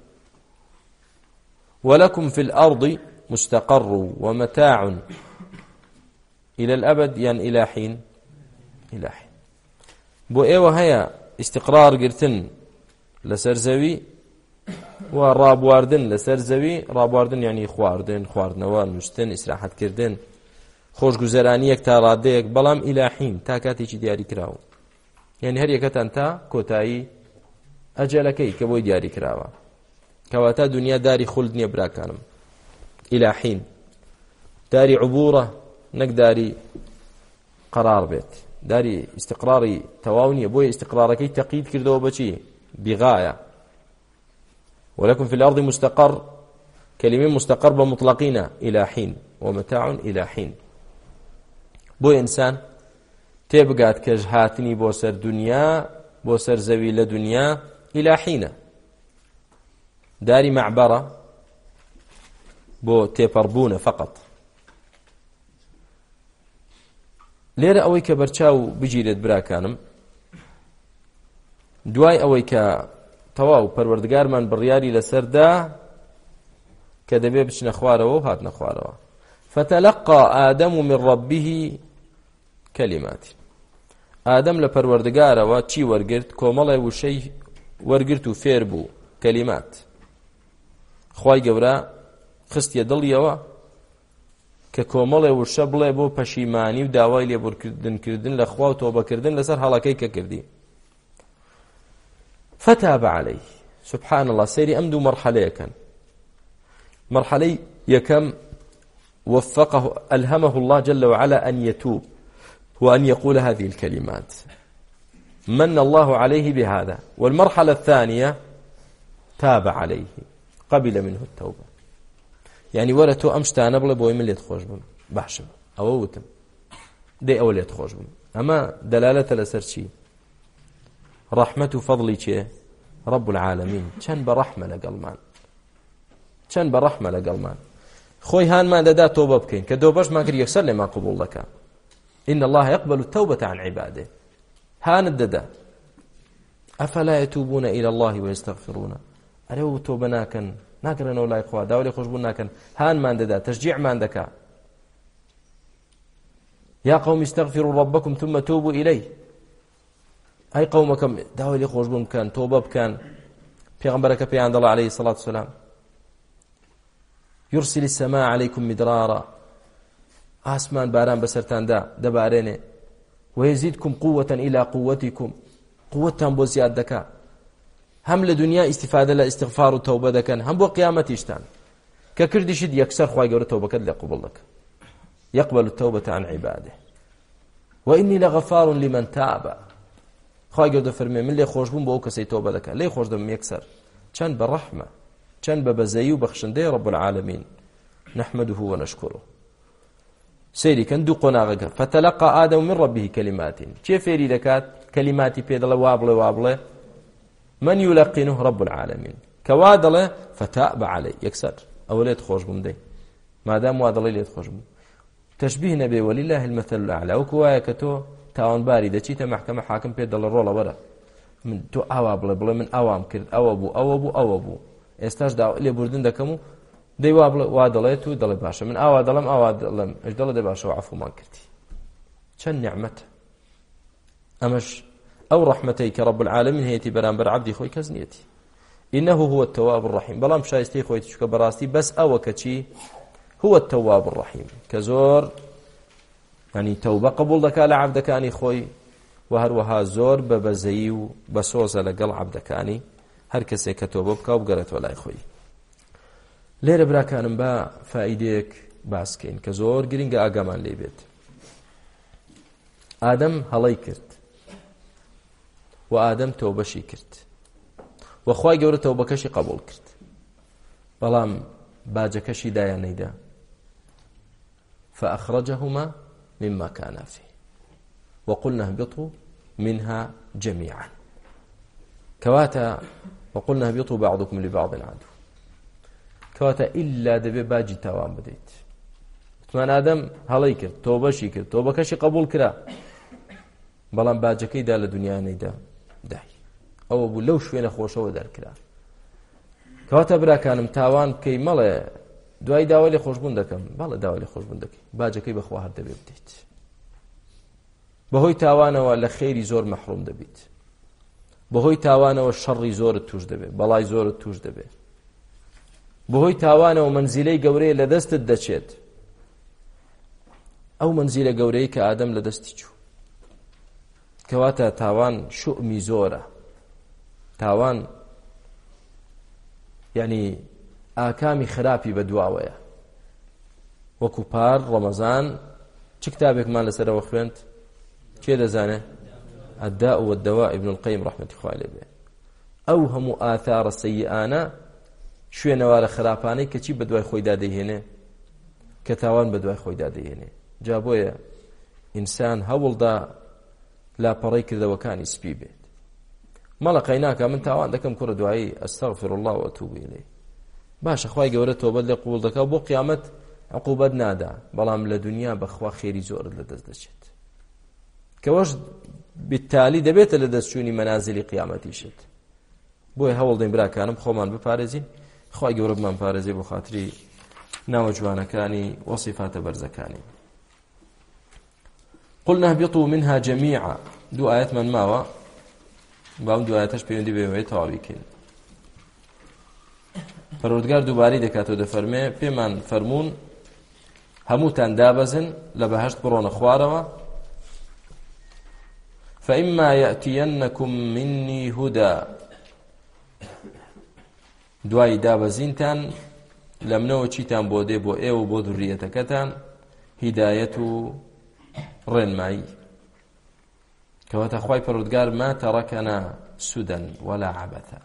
ولكم في الأرض مستقر ومتاع إلى الأبد يعني إلى حين إلى حين بو ايوا هيا استقرار قرتن لسر زوي ورابواردن لسر زوي رابواردن يعني خواردنەوە نوشتن ئیسراحەت کردن خۆشگوزەرانیەک تا ڕادەیەک بەڵام إلى حين تا کاتێکی دیاری کراوە يعني هەر یەکەتان تا کۆتایی ئەجەلەکەی کە بۆی دیاری کراوە کەواتە دنیا داری خولد نییە براکانم إلى حين داری عبورە نەک داری قرار بێت داری استقراری تەواو نییە بۆیە استقرارەکەی تەقید کردەوە بەچی بغاية ولكم في الأرض مستقر كلمة مستقر بمطلقين إلى حين ومتاع إلى حين بو إنسان تبقات كجهاتني بو سر دنيا بو سر زوي لدنيا إلى حين داري معبرة بو تيبربون فقط لێرە ئەوەی کە بەرچاو بگیرێت براکانم دوای ئەوەی کە تەواو پەروەردگارمان بڕیاری لەسەردا کە دەبێ بچنە خوارەوە و هاتنە خوارەوە فتلقى آدم من ربه كلمات آدم لە پەروەردگارەوە چی وەرگرت کۆمەڵی وشەی وەرگرت و فێر بوو کەلیمات خوای گەورە خستیە دڵیەوە کە کۆمەڵێ وشە بڵێ بۆ پەشیمانی و داوای لێبوردکردن لە خوا و تۆبەکردن لەسەر هەڵەکەی کە کردی فتاب عليه سبحان الله سيري أمدو مرحلة كان مرحلة يكم وفقه ألهمه الله جل وعلا أن يتوب وأن يقول هذه الكلمات من الله عليه بهذا والمرحلة الثانية تاب عليه قبل منه التوبة يعني ورتو أمشتانا بلا بوي من اللي تخوش بم بحشم أووتم دي أولي تخوش بم أما دلالة لسرشي رحمة فضلي چه رب العالمين چەند بەڕەحمە لەگەڵمان چەند بەڕەحمە لەگەڵمان خۆی هانمان دەدا تۆبە بکەین کە دۆبەشمان کرد یەکسەر لێمان قبول دەکا إن الله يقبل التوبة عن عباده هانت دەدا أفلا يتوبون إلى الله ويستغفرون ئەرێ تۆبە ناکەنەوە لای خوا داوا لێ خۆشبوون ناکەن هانمان دەدا تەشجیعمان دەکا يا قوم استغفروا ربكم ثم توبوا إليه أي قومكم داوي لي خوش بوم كان توبة بكان پیغمبرك پیان الله عليه الصلاة والسلام يرسل السماء عليكم مدرارا آسمان باران بسرتان دبارينه ويزيدكم قوة إلى قوتكم قوتهم بو زياد دكا هم لدنيا استفادة لاستغفار وتوبة دكان هم بو قيامتيشتان ككردي شد يكسر خواهي قولة توبة كد لقبول لك يقبل التوبة عن عباده وإني لغفار لمن تاب خواهی گەورە فەرمێ من لێ خۆش بووم بۆ ئەو کەسەی تۆبە دەکات لێ خۆش دەبم یەکسەر چەند بە ڕەحمە چەند بە بەزەیی و بەخشندەی رب العالمین نحمده ونشكره سيري كان دو قناغك فتلقى آدم من ربه كلمات چه فێری دەکات کەلیماتی پێ دەڵێ وابڵێ من يلقنه رب العالمين كوادله فتاب علي يكسر أوليت خوش بمدي ما دام وادله ليت خوش بم تشبيه نبي ولله المثل الأعلى وكوايا كتو تاون باري دچيته محكمة حاكم بيد دل رولا بره من تو اواب بلا من اوام كرد اوابو استاج دا لي بردن دكمو دي وادليتو دل باشا من اوادلم ايش دل دي باشا وعفو ما كرتي شن نعمته امش او رحمتيك رب العالمين هي برانبر عبدي خوي كزنيتي انه هو التواب الرحيم بلا مشايستي خوي تشك براستي بس او كشي هو التواب الرحيم كزور يعني توبه قبول دك على عبدك اني خوي وهروها زور ببزي وبسوزه لقل عبدك اني هر کەسێک کە تۆبە بکە و بگەڕێتەوە لای خۆی. لێرە براکانم بە فائیدەیەک باسکەین کە زۆر گرنگە ئاگامان لێ بێت. ئادەم هەڵەی کرد و ئادەم تۆبەشی کرد و خوای گەورە تۆبەکەشی قبول کرد، بەڵام باجەکەشی دایان نەیدا فأخرجهما مما كان فيه وقلنا اهبطوا منها جميعا كواتا وقلنا اهبطوا بعضكم لبعض عدو كواتا إلا دبي باجي تاوان بديت وتمان آدم هەڵەی کرد تۆبەشی کرد تۆبەکەشی قبول کرا بەڵام باجەکەی دا لە دنیا نەیدا دای ئەوە بوو لەو شوێنە خۆشەوە دەرکرا. کەواتە براکانم تاوان بکەی مەڵێ دوای داوا لێ خۆشبوون دەکەم، بەڵێ داوا لێ خۆشبوون دەکەی باجەکەی بەخوا هەر دەبێ بدەیت. بەهۆی تاوانەوە لە خێری زۆر مەحروم دەبیت، بەهۆی تاوانەوە شەڕی زۆرت توش دەبێت، بەڵای زۆرت توش دەبێت، بەهۆی تاوانەوە منزیلەی گەورەیە لە دەستت دەچێت، ئەو منزیلە گەورەی کە ئادەم لە دەستی چوو. کەواتە تاوان شؤمی زۆرە، تاوان یعنی ئاکامی خراپی بەدواوەیە. وەکو پار ڕەمەزان چ کتابێکمان لەسەرەوە خوێند کێ دەزانێ؟ الداء والدواء ابن القيم رحمة الله عليه. أو هم آثار السيئانة شوية نوار خراباني كچي بدواي خوي دادي هنا كتاوان بدواي خوي دادي هنا جابويا إنسان هول دا لا بري كذا وكان يسبي بيت ما لقيناك من تاوان دكم كرة دعائي أستغفر الله وأتوب إليه باش أخواي قولة توبة لقبول دكا بو قيامت عقوبت نادا بلام لدنيا بخوا خيري زور لدزدشت كواش بالتالي دەبێتە لە دەستچوونی مەنازلی قیامەتیشت. بۆیە هەوڵ دەین براکانم خۆمان بپارێزین، خوای گەورە بمان پارێزێ بۆ خاتری ناوە جوانەکانی وەصیفاتە بەرزەکانی. قلنا اهبطوا منها جميعا دوو ئاەتمان ماوە باوم دوو ئاەتەش پەیوەندی بێوەیە تەواوی بکەین. پەروەردگار دووبارەی دەکاتەوە دەفەرمێ پێمان فەرموون هەمووتان دابەزن لە بەهەشت بڕۆنە خوارەوە فإما يأتينكم مني هدى دوای دابەزینتان لەمنەوە چیتان بۆ دێ بۆ ئێوە بۆ دوڕیەتەکەتان هیدایەت و ڕێنمایی. کەواتە خوای پەروەردگار ما تەرەکەنا سودەن ولا عەبەثا،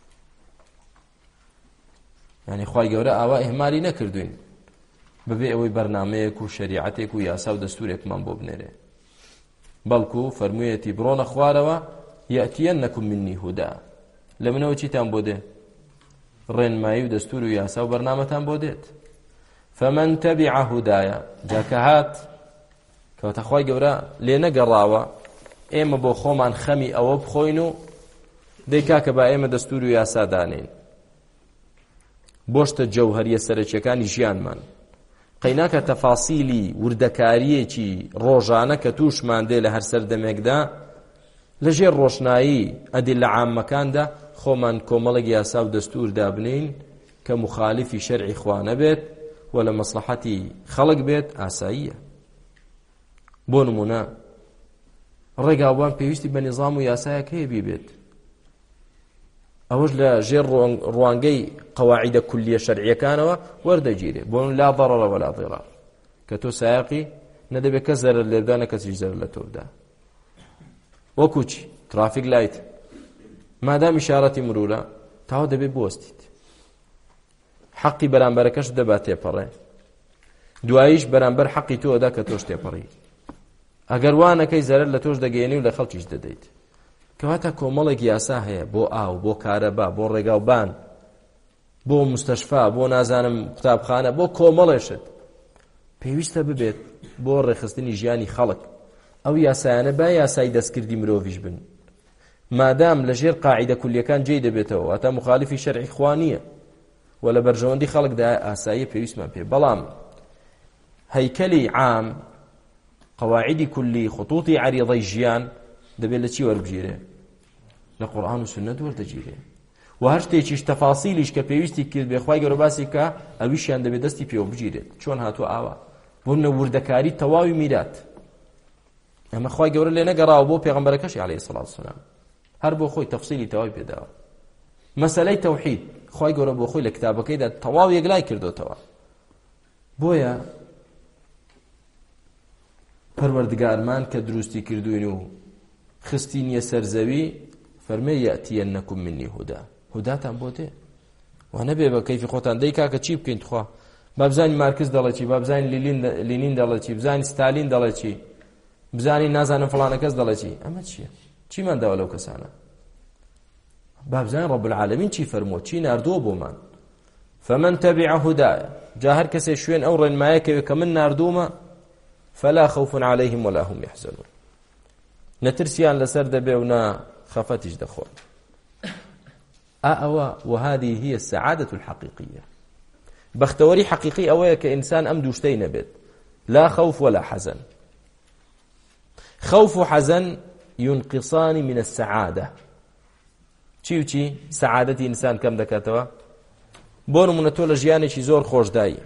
یعنی خوای گەورە ئاوا ئیهمالی نەکردوین بەبێ ئەوەی بەرنامەیەک و شەریعەتێک و یاسا و دەستورێکمان بۆ بنێرێ، بەڵکو فەرموویەتی بڕۆنە خوارەوە یەئتیەنەکم منی هودا لەمنەوە چیتان بۆ دێ؟ ڕێنمایی و دەستور و یاسا و بەرنامەتان بۆ دێت. فەمەن تەبیع هودایە جاکە هات کەواتە خوای گەورە لێ نەگەڕاوە ئێمە بۆ خۆمان خەمی ئەوە بخۆین و دەی کاکە با ئێمە دەستور و یاسا دانین بۆشتە جەوهەریە سەرەکیەکانی ژیانمان قەیناکە تەفاسیلی وردەکاریەکی ڕۆژانە کە تووشمان دێ لە هەر سەردەمێکدا لەژێر ڕۆشنایی ئەدیلە عامەکاندا خۆمان کۆمەڵێک یاسا و دەستور دابنین کە مخالفی شەرعی خوا نەبێت و لە مەسلحەتی خەڵک بێت ئاساییە. بۆ نمونە ڕێگاوان پێویستی بە نیزام و یاسایەک هەیە بیبێت، ئەوەش لە ژێر ڕوانگەی قەواعیدە کولیە شەرعیەکانەوە وەردەگیرێ. بۆ لا ضەرەر ولا ضیرار، کە تۆ سایەقی نەدەبێت کەس زەرەر لێ بدا نەکەسیش زەرەر لە تۆ بدا. وەکو چی؟ ترافیک لایت مادام ئیشارەتی مرورە تاوا دەبێت بوەستیت، حەقی بەرامبەرەکەش دەبات تێپەڕێ، دواییش بەرامبەر حەقی تۆدا کە تۆش تێپەڕی. ئەگەر وانەکەی زەرەر لە تۆش دەگەیەنی و لە خەڵکیش دەدەیت. کەواتە کۆمەڵێک یاسا هەیە بۆ ئاو، بۆ کارەبا، بۆ ڕێگاوبان، بۆ مستەشفا، بۆ نازانم قوتابخانە، بۆ کۆمەڵێشت پێویستە ببێت بۆ ڕێخستنی ژیانی خەڵک. ئەو یاسایانە با یاسای دەستکردی مرۆڤیش بن، مادام لەژێر قاعیدە کولیەکان جێی دەبێتەوە، واتە مخالفی شەرعی خوا نییە و لە بەرژەوەندی خەڵکدا ئاساییە پێویستمان پێ. بەڵام هەیکەلی عام، قواعدی کولی، خطوطی عریضەی ژیان دەبێت لە چی وەربگیرێ؟ لە قورئان و سنەت وەردەگیرێ. و هەر شتێکیش تەفاسیلیش کە پێویستی کرد بێ خوای گەورە باسی کە ئەویشیان دەبێت دەستی پێوە بگیرێت. چۆن هاتووە ئاوا بۆ وردەکاری تەواوی میرات. ئەمە خوای گەورە لێ نەگەڕاوە بۆ پێغەمبەرەکەشی عەلەیهی سەڵات وسەلام، هەر بۆ خۆی تەفسیلی تەواوی پێداوە. مەسەلەی تەوحید خوای گەورە بۆ خۆی لە کتابەکەیدا تەواو یەکلای کردوتەوە. بۆیە پەروەردگارمان کە دروستی کردوین و خستینیە سەرزەوی فەرمێ یەئتیەنەکم منی هودا، هوداتان بۆ دێ. وا نەبێ بە کەیفی خۆتان دەی کاکە چی بکەین تخوا، با بزانین مارکس دەڵێ چی، با بزانین لینین دەڵێ چی، بزانین ستالین دەڵێ چی، بزانین نازانم فڵانە کەس دەڵێ چی. ئەمە چییە؟ چیمان داوە لەو کەسانە؟ با بزانین ڕەب العالەمین چی فەرمووە، چی ناردووە بۆمان. فمن تبع هدايا، جا هەر کەسێ شوێن ئەو ڕێنمایەکەوێ کە من ناردوومە فلا خوف عليهم ولا هم يحزنون، نترسيان لسر دەبێ و نا خەفەتیش دەخۆن. وهذه هي السعادة الحقيقية. بەختەوەری حقيقي ئەوەیە کە ئینسان ئەم دووشتەی نەبێت، لا خوف ولا حزن. خوف و حزن ينقصان من السعادة. چی و چی سعادەتی ئینسان کەم دەکاتەوە؟ بۆ نمونە تۆ لە ژیانێکی زۆر خۆشدایی،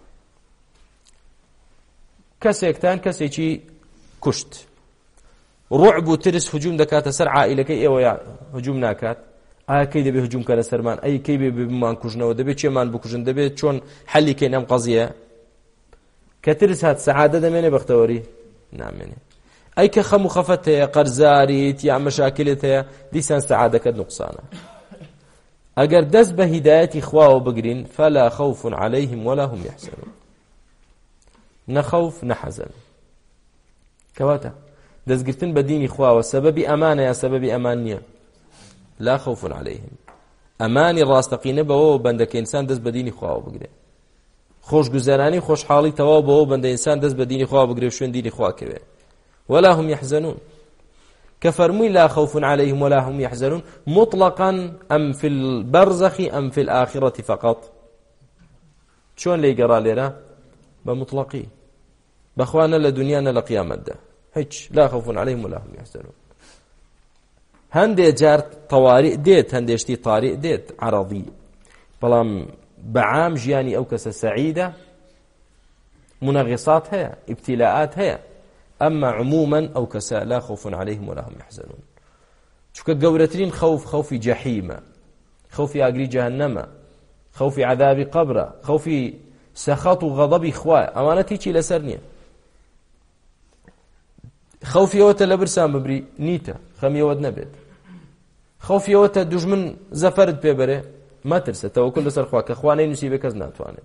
کەسێکتان کەسێکی کوشت، ڕوعب و ترس هجوم دەکاتە سەر عائیلەکەی ئێوە، هجوم ناکات؟ ئایا کەی دەبێت هجوم کە لەسەرمان؟ ئەی کەی بێ بمان کوژنەوە؟ دەبێت چێمان بکوژن؟ دەبێت چۆن حەلی کەین ئەم قەزیە؟ کە ترس هات سەعادە دەمێنێ بەختەوەری؟ نامێنێ. ئەی کە خەم و خەفەت هەیە، قەرزاریت یا مەشاکلت هەیە، دیسان سەعادەکەت نوقسانە. ئەگەر دەست بە هیدایەتی خواوە بگرین فلا خوف عليهم ولا هم يحزنون، نەخەوف نەحەزن. کەواتە دەستگرتن بە دینی خواوە سەبەبی ئەمانە یا سەبەبی ئەمان نییە؟ لا خوف عليهم. ئەمانی ڕاستەقینە بەوە بەندەکە ئینسان دەست بە دینی خواوە بگرێ، خۆشگوزەرانی خۆشحاڵی تەواو بەوە بەندە ئینسان دەست بە دینی خواوە بگرێ و شوێن دینی خوا کەوێ. ولا هم يحزنون، كفرمي لا خوف عليهم ولا هم يحزنون مطلقا أم في البرزخ أم في الآخرة فقط؟ شون لي قرا لنا بمطلقي بأخوانا لدنيانا لقيامة ده هيك لا خوف عليهم ولا هم يحزنون. هندي جار طوارئ ديت، هندي اشتي طارئ ديت عرضي، بلام بعام جياني أو كسا سعيدة منغصات هي ابتلاءات هي، أما عموما أو كسا لا خوف عليهم ولا هم يحزنون. شكا قورترين خوف، خوف جحيم، خوف أقري جهنم، خوف عذاب قبر، خوف سخط وغضب إخوة، أمانتي چي لسرنية. خوف يوتا لبرسان ببري نيتا خم يود نبيت، خوف يوتا دجمن زفرد بيبره ما ترسى توكل لسر خواك اخواني نسيبك از ناتوانت.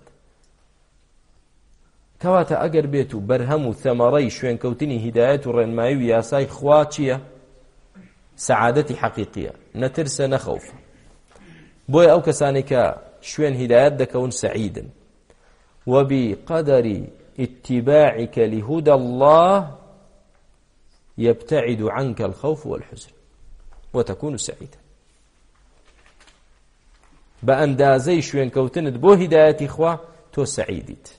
کەواتە ئەگەر بێت و بەرهەم و ثەمەڕەی شوێنکەوتنی هیدایەت و ڕێنمایی و یاسای خوا چییە؟ سەعادەتی حەقیقیە، نەترسە نەخەوفە. بۆیە ئەو کەسانی کە شوێن هیدایەت دەکەون سەعیدن. وبقدر اتباعك لهدى الله يبتعد عنك الخوف والحزن وتكون سعيدا. بأندازي شوێنکەوتنت بۆ هیدایەتی خوا تۆ سەعیدیت.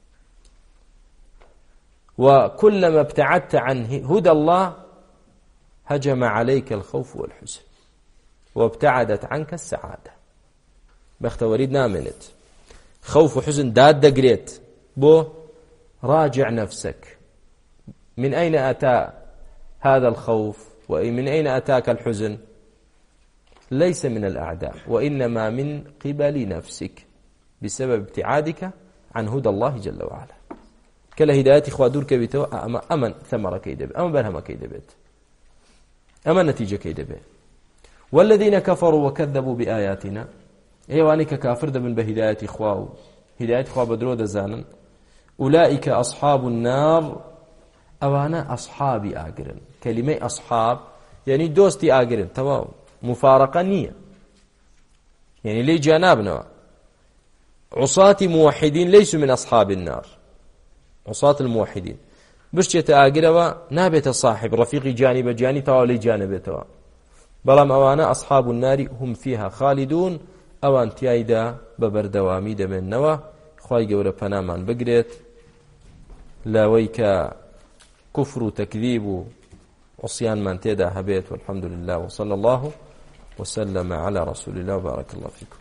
وكلما ابتعدت عن هدى الله هجم عليك الخوف والحزن وابتعدت عنك السعادة. بختوريد نامنت خوف وحزن داد دقريت بو راجع نفسك، من أين أتى هذا الخوف ومن أين أتاك الحزن؟ ليس من الأعداء وإنما من قبل نفسك بسبب ابتعادك عن هدى الله جل وعلا. كلا هدايتي خوا دور كبيتو أمن ثمرة كيدب، أمن برهمة كيدبت، أمن نتيجة كيدبت. والذين كفروا وكذبوا بآياتنا ايواني كافر دبن بهدايتي خوا، هدايتي خوا بدرو دزانن، أولئك أصحاب النار، أوانا أصحابي آقرن. كلمة أصحاب يعني دۆستی ئاگرن تەواو مفارقە نییە يعني لي جانابنا عصاة موحدين ليسوا من أصحاب النار عصاة الموحدين بشتێتە ئاگرەوە نابێتە صاحب رفيقي جانب جاني تەواو لێی جانبێتەوە بەڵام ئەوانە أصحاب النار هم فيها خالدون ئەوان تیایدا بەبەردەوامی دەمێننەوە خوای گەورە پەنامان بگرێت لاوەی کە كفر وتكذيب وعصيان من تيدا هبيت والحمد لله وصلى الله وسلم على رسول الله وبارك الله فيكم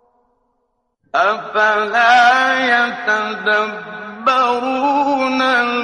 أفلا يتدبرون